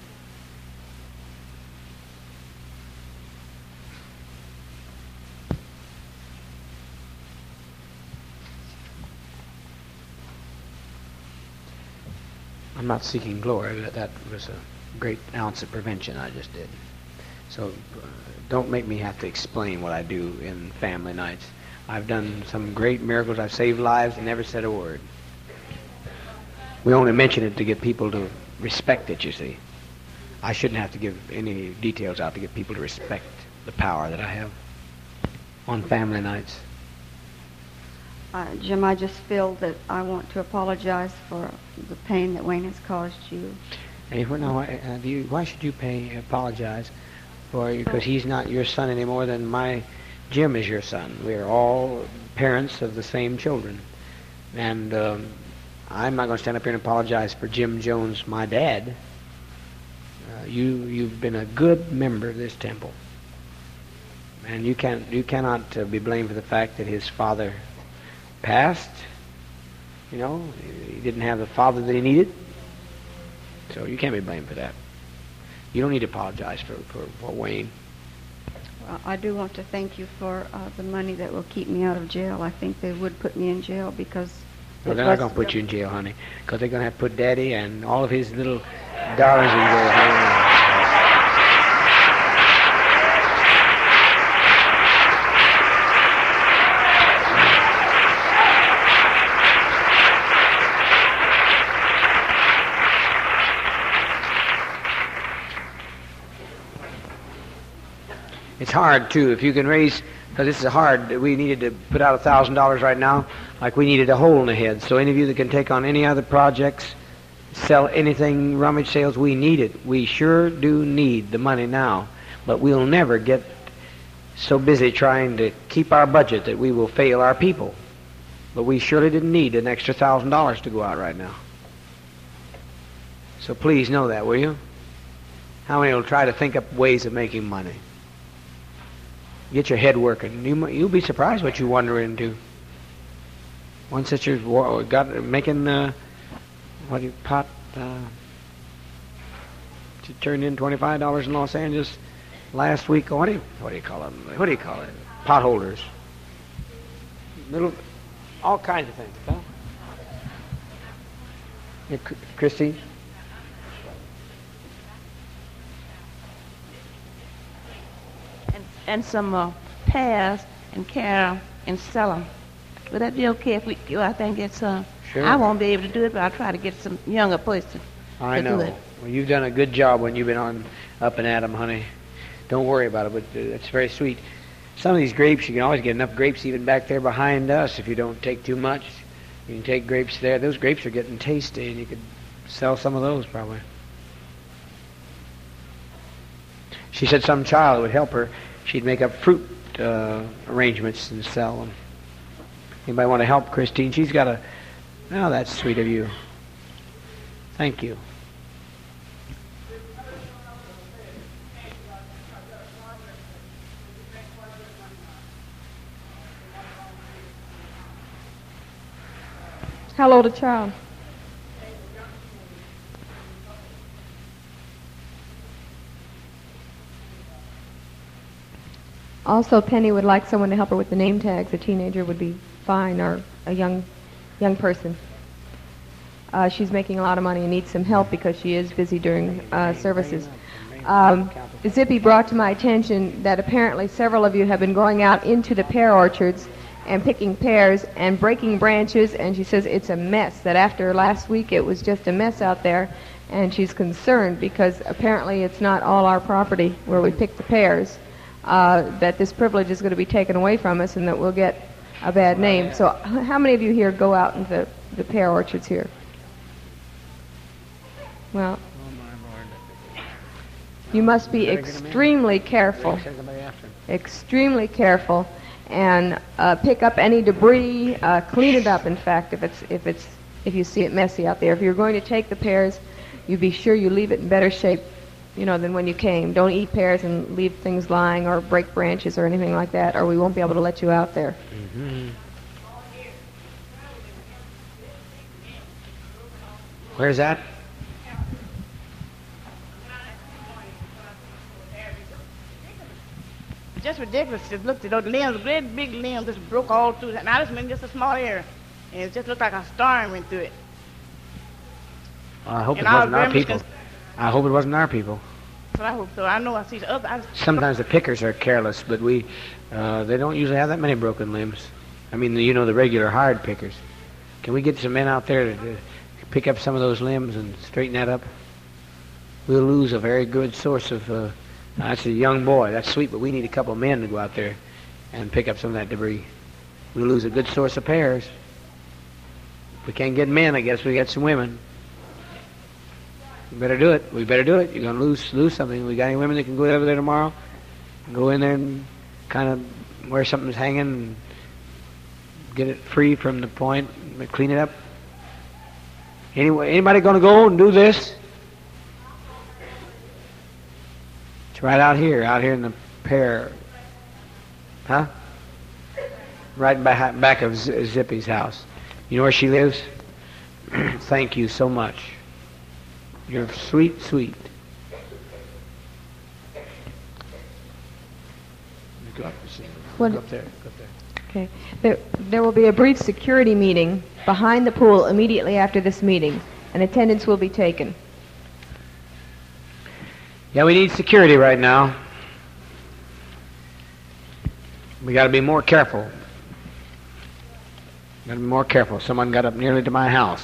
I'm not seeking glory. That, that was a great ounce of prevention I just did. So uh, don't make me have to explain what I do in family nights. I've done some great miracles. I've saved lives and never said a word. We only mention it to get people to respect it, you see. I shouldn't have to give any details out to get people to respect the power that I have on family nights. Uh, Jim, I just feel that I want to apologize for the pain that Wayne has caused you. Hey, well, no, uh, do you, why should you pay, apologize for you? Because he's not your son any more than my Jim is your son. We are all parents of the same children. And um, I'm not going to stand up here and apologize for Jim Jones, my dad. Uh, you, you've been a good member of this temple. And you, can't, you cannot uh, be blamed for the fact that his father passed. You know, he didn't have the father that he needed. So you can't be blamed for that. You don't need to apologize for, for, for Wayne. Well, I do want to thank you for uh, the money that will keep me out of jail. I think they would put me in jail because... Well, they're not going to put you in jail, honey, because they're going to have to put Daddy and all of his little darlings in jail. It's hard, too, if you can raise, because this is hard. We needed to put out a thousand dollars right now, like we needed a hole in the head. So any of you that can take on any other projects, sell anything, rummage sales, we need it. We sure do need the money now. But we'll never get so busy trying to keep our budget that we will fail our people. But we surely didn't need an extra thousand dollars to go out right now. So please know that, will you? How many will try to think up ways of making money? Get your head working. You, you'll be surprised what you wander into. Once that you've got making uh, what do you pot? Uh, you turned in twenty-five dollars in Los Angeles last week. What do you what do you call them? What do you call it? Pot holders. Little, all kinds of things. Huh? Yeah, Christine. And some uh, pears and carrot and sell them. Would that be okay if we go out there and get some? Sure. I won't be able to do it, but I'll try to get some younger person I to know. do it. Well, you've done a good job when you've been on up and at 'em, honey. Don't worry about it, but uh, it's very sweet. Some of these grapes, you can always get enough grapes even back there behind us if you don't take too much. You can take grapes there. Those grapes are getting tasty, and you could sell some of those probably. She said some child would help her. She'd make up fruit uh, arrangements and sell them. Anybody want to help Christine? She's got a... Oh, that's sweet of you. Thank you. How old a child? Also, Penny would like someone to help her with the name tags. A teenager would be fine, or a young, young person. Uh, she's making a lot of money and needs some help because she is busy during uh, services. Um, Zippy brought to my attention that apparently several of you have been going out into the pear orchards and picking pears and breaking branches, and she says it's a mess, that after last week it was just a mess out there, and she's concerned because apparently it's not all our property where we pick the pears, uh, that this privilege is going to be taken away from us and that we'll get a bad name. So h- how many of you here go out into the, the pear orchards here? Well, you must be extremely careful, extremely careful, and uh, pick up any debris, uh, clean it up. In fact, if it's if it's if you see it messy out there, if you're going to take the pears, you be sure you leave it in better shape, you know, than when you came. Don't eat pears and leave things lying or break branches or anything like that, or we won't be able to let you out there. Mm-hmm. Where's that? Just ridiculous. Just looked at those limbs, great big limbs, just broke all through that. Now this means just a small area, and it just looked like a storm went through it. I hope And it I wasn't was our very people. much I hope it wasn't our people. So I hope so. I know I see the other. I, Sometimes the pickers are careless, but we, uh, they don't usually have that many broken limbs. I mean, you know, the regular hard pickers. Can we get some men out there to, to pick up some of those limbs and straighten that up? We'll lose a very good source of, uh, that's a young boy. That's sweet, but we need a couple of men to go out there and pick up some of that debris. We'll lose a good source of pears. If we can't get men, I guess we get some women. We better do it. We better do it. You're going to lose lose something. We got any women that can go over there tomorrow? Go in there and kind of where something's hanging and get it free from the point, clean it up. Anyway, anybody going to go and do this? It's right out here, out here in the pear. Huh? Right back, back of Z- Zippy's house. You know where she lives? Thank you so much. You're sweet, sweet. Go up, What- go up there. Go up there. Okay. There, there will be a brief security meeting behind the pool immediately after this meeting, and attendance will be taken. Yeah, we need security right now. We got to be more careful. Got to be more careful. Someone got up nearly to my house.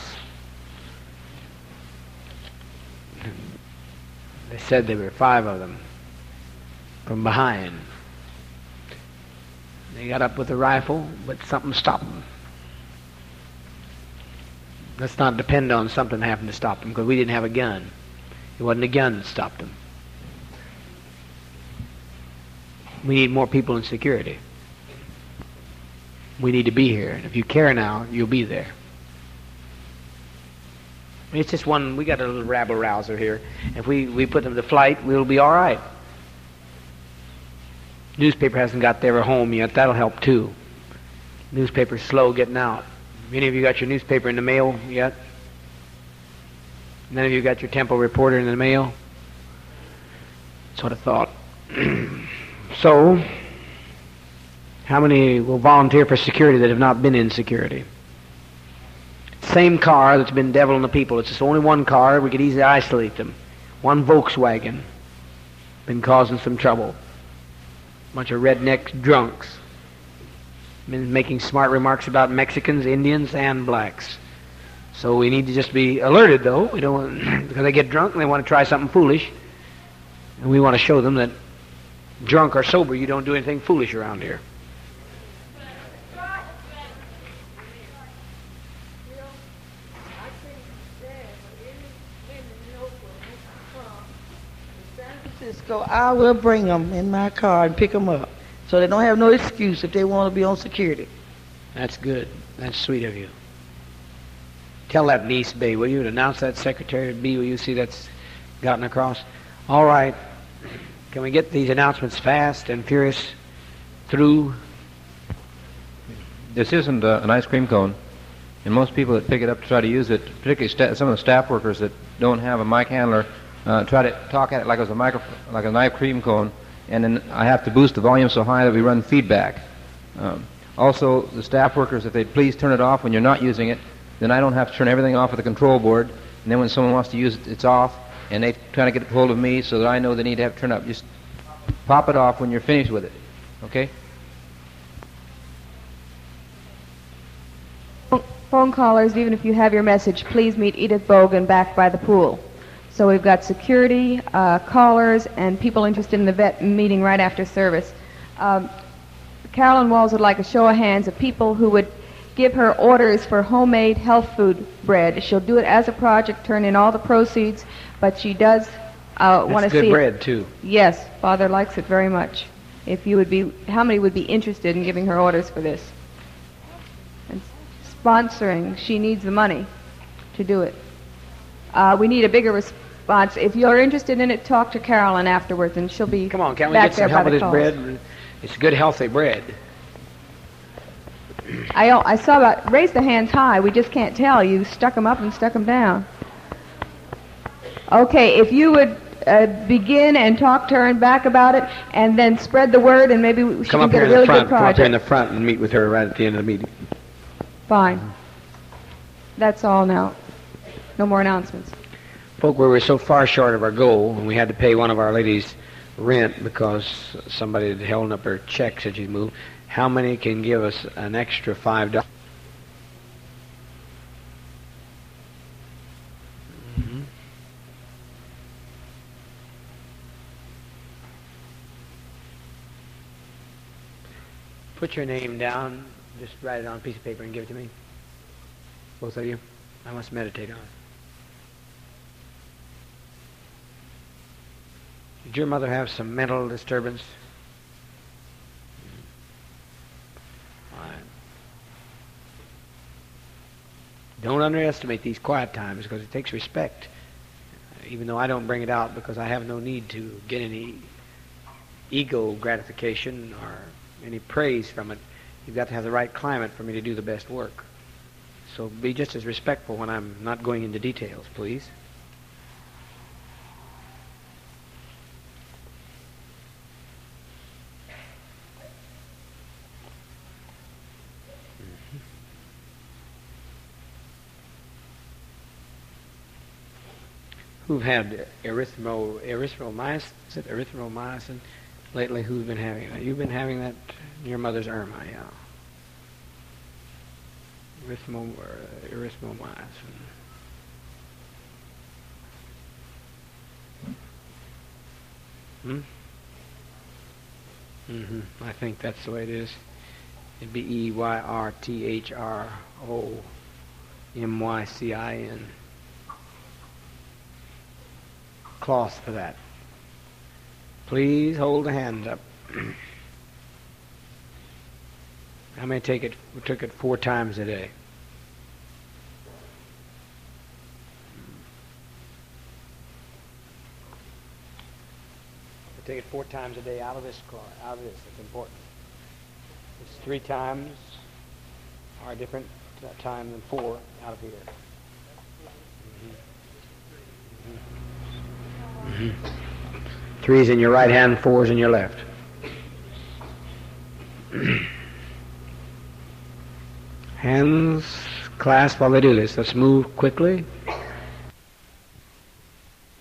They said there were five of them from behind. They got up with a rifle, but something stopped them. Let's not depend on something happening to stop them, because we didn't have a gun. It wasn't a gun that stopped them. We need more people in security. We need to be here, and if you care now, you'll be there. It's just one, we got a little rabble-rouser here. If we, we put them to flight, we'll be all right. Newspaper hasn't got there home yet. That'll help, too. Newspaper's slow getting out. Any of you got your newspaper in the mail yet? None of you got your Temple Reporter in the mail? That's what I thought. So, how many will volunteer for security that have not been in security? Same car that's been deviling the people. It's just only one car. We could easily isolate them. One Volkswagen. Been causing some trouble. Bunch of redneck drunks. Been making smart remarks about Mexicans, Indians, and blacks. So we need to just be alerted, though. We don't want, because they get drunk and they want to try something foolish. And we want to show them that drunk or sober, you don't do anything foolish around here. Francisco, I will bring them in my car and pick them up, so they don't have no excuse if they want to be on security. That's good. That's sweet of you. Tell that to East Bay, will you? Announce that, Secretary B, will you see that's gotten across? All right. Can we get these announcements fast and furious through? This isn't uh, an ice cream cone, and most people that pick it up to try to use it, particularly sta- some of the staff workers that don't have a mic handler, uh, try to talk at it like it was a micro- like an ice cream cone, and then I have to boost the volume so high that we run feedback. Um, Also, the staff workers, if they'd please turn it off when you're not using it, then I don't have to turn everything off at the control board. And then when someone wants to use it, it's off, and they try to get hold of me so that I know they need to have it turned up. Just pop it off when you're finished with it. Okay? Phone callers, even if you have your message, please meet Edith Bogan back by the pool. So we've got security, uh, callers, and people interested in the vet meeting right after service. Um, Carolyn Walls would like a show of hands of people who would give her orders for homemade health food bread. She'll do it as a project, turn in all the proceeds, but she does uh, want to see good it. bread, too. Yes, Father likes it very much. If you would be, how many would be interested in giving her orders for this? And sponsoring, she needs the money to do it. Uh, we need a bigger response. If you're interested in it, talk to Carolyn afterwards, and she'll be Come on, can we back get there some help by with the this calls. bread? It's good, healthy bread. I, I saw about, raise the hands high. We just can't tell. You stuck them up and stuck them down. Okay, if you would uh, begin and talk to her and back about it, and then spread the word, and maybe she Come can up get here a in the really front. good Come up here in project. the front and meet with her right at the end of the meeting. Fine. That's all now. No more announcements. Folk, we were so far short of our goal, and we had to pay one of our ladies rent because somebody had held up her check since she'd moved. How many can give us an extra five dollars? Mm-hmm. Put your name down. Just write it on a piece of paper and give it to me. Both of you. I must meditate on it. Did your mother have some mental disturbance? Fine. Don't underestimate these quiet times because it takes respect. Even though I don't bring it out because I have no need to get any ego gratification or any praise from it. You've got to have the right climate for me to do the best work. So be just as respectful when I'm not going into details, please. Who've had erythro, erythromycin, is it erythromycin lately? Who's been having that? You've been having that? Your mother's Irma, yeah. Erythro, uh, erythromycin. Hmm? Mm-hmm. I think that's the way it is. It'd be E Y R T H R O M Y C I N. Cloth for that. Please hold the hands up. How many take it? We took it four times a day. We take it four times a day out of this cloth. Out of this, it's important. It's three times, or a different uh, time than four out of here. Mm-hmm. Mm-hmm. Three's in your right hand, four's in your left. Hands clasped while they do this. Let's move quickly.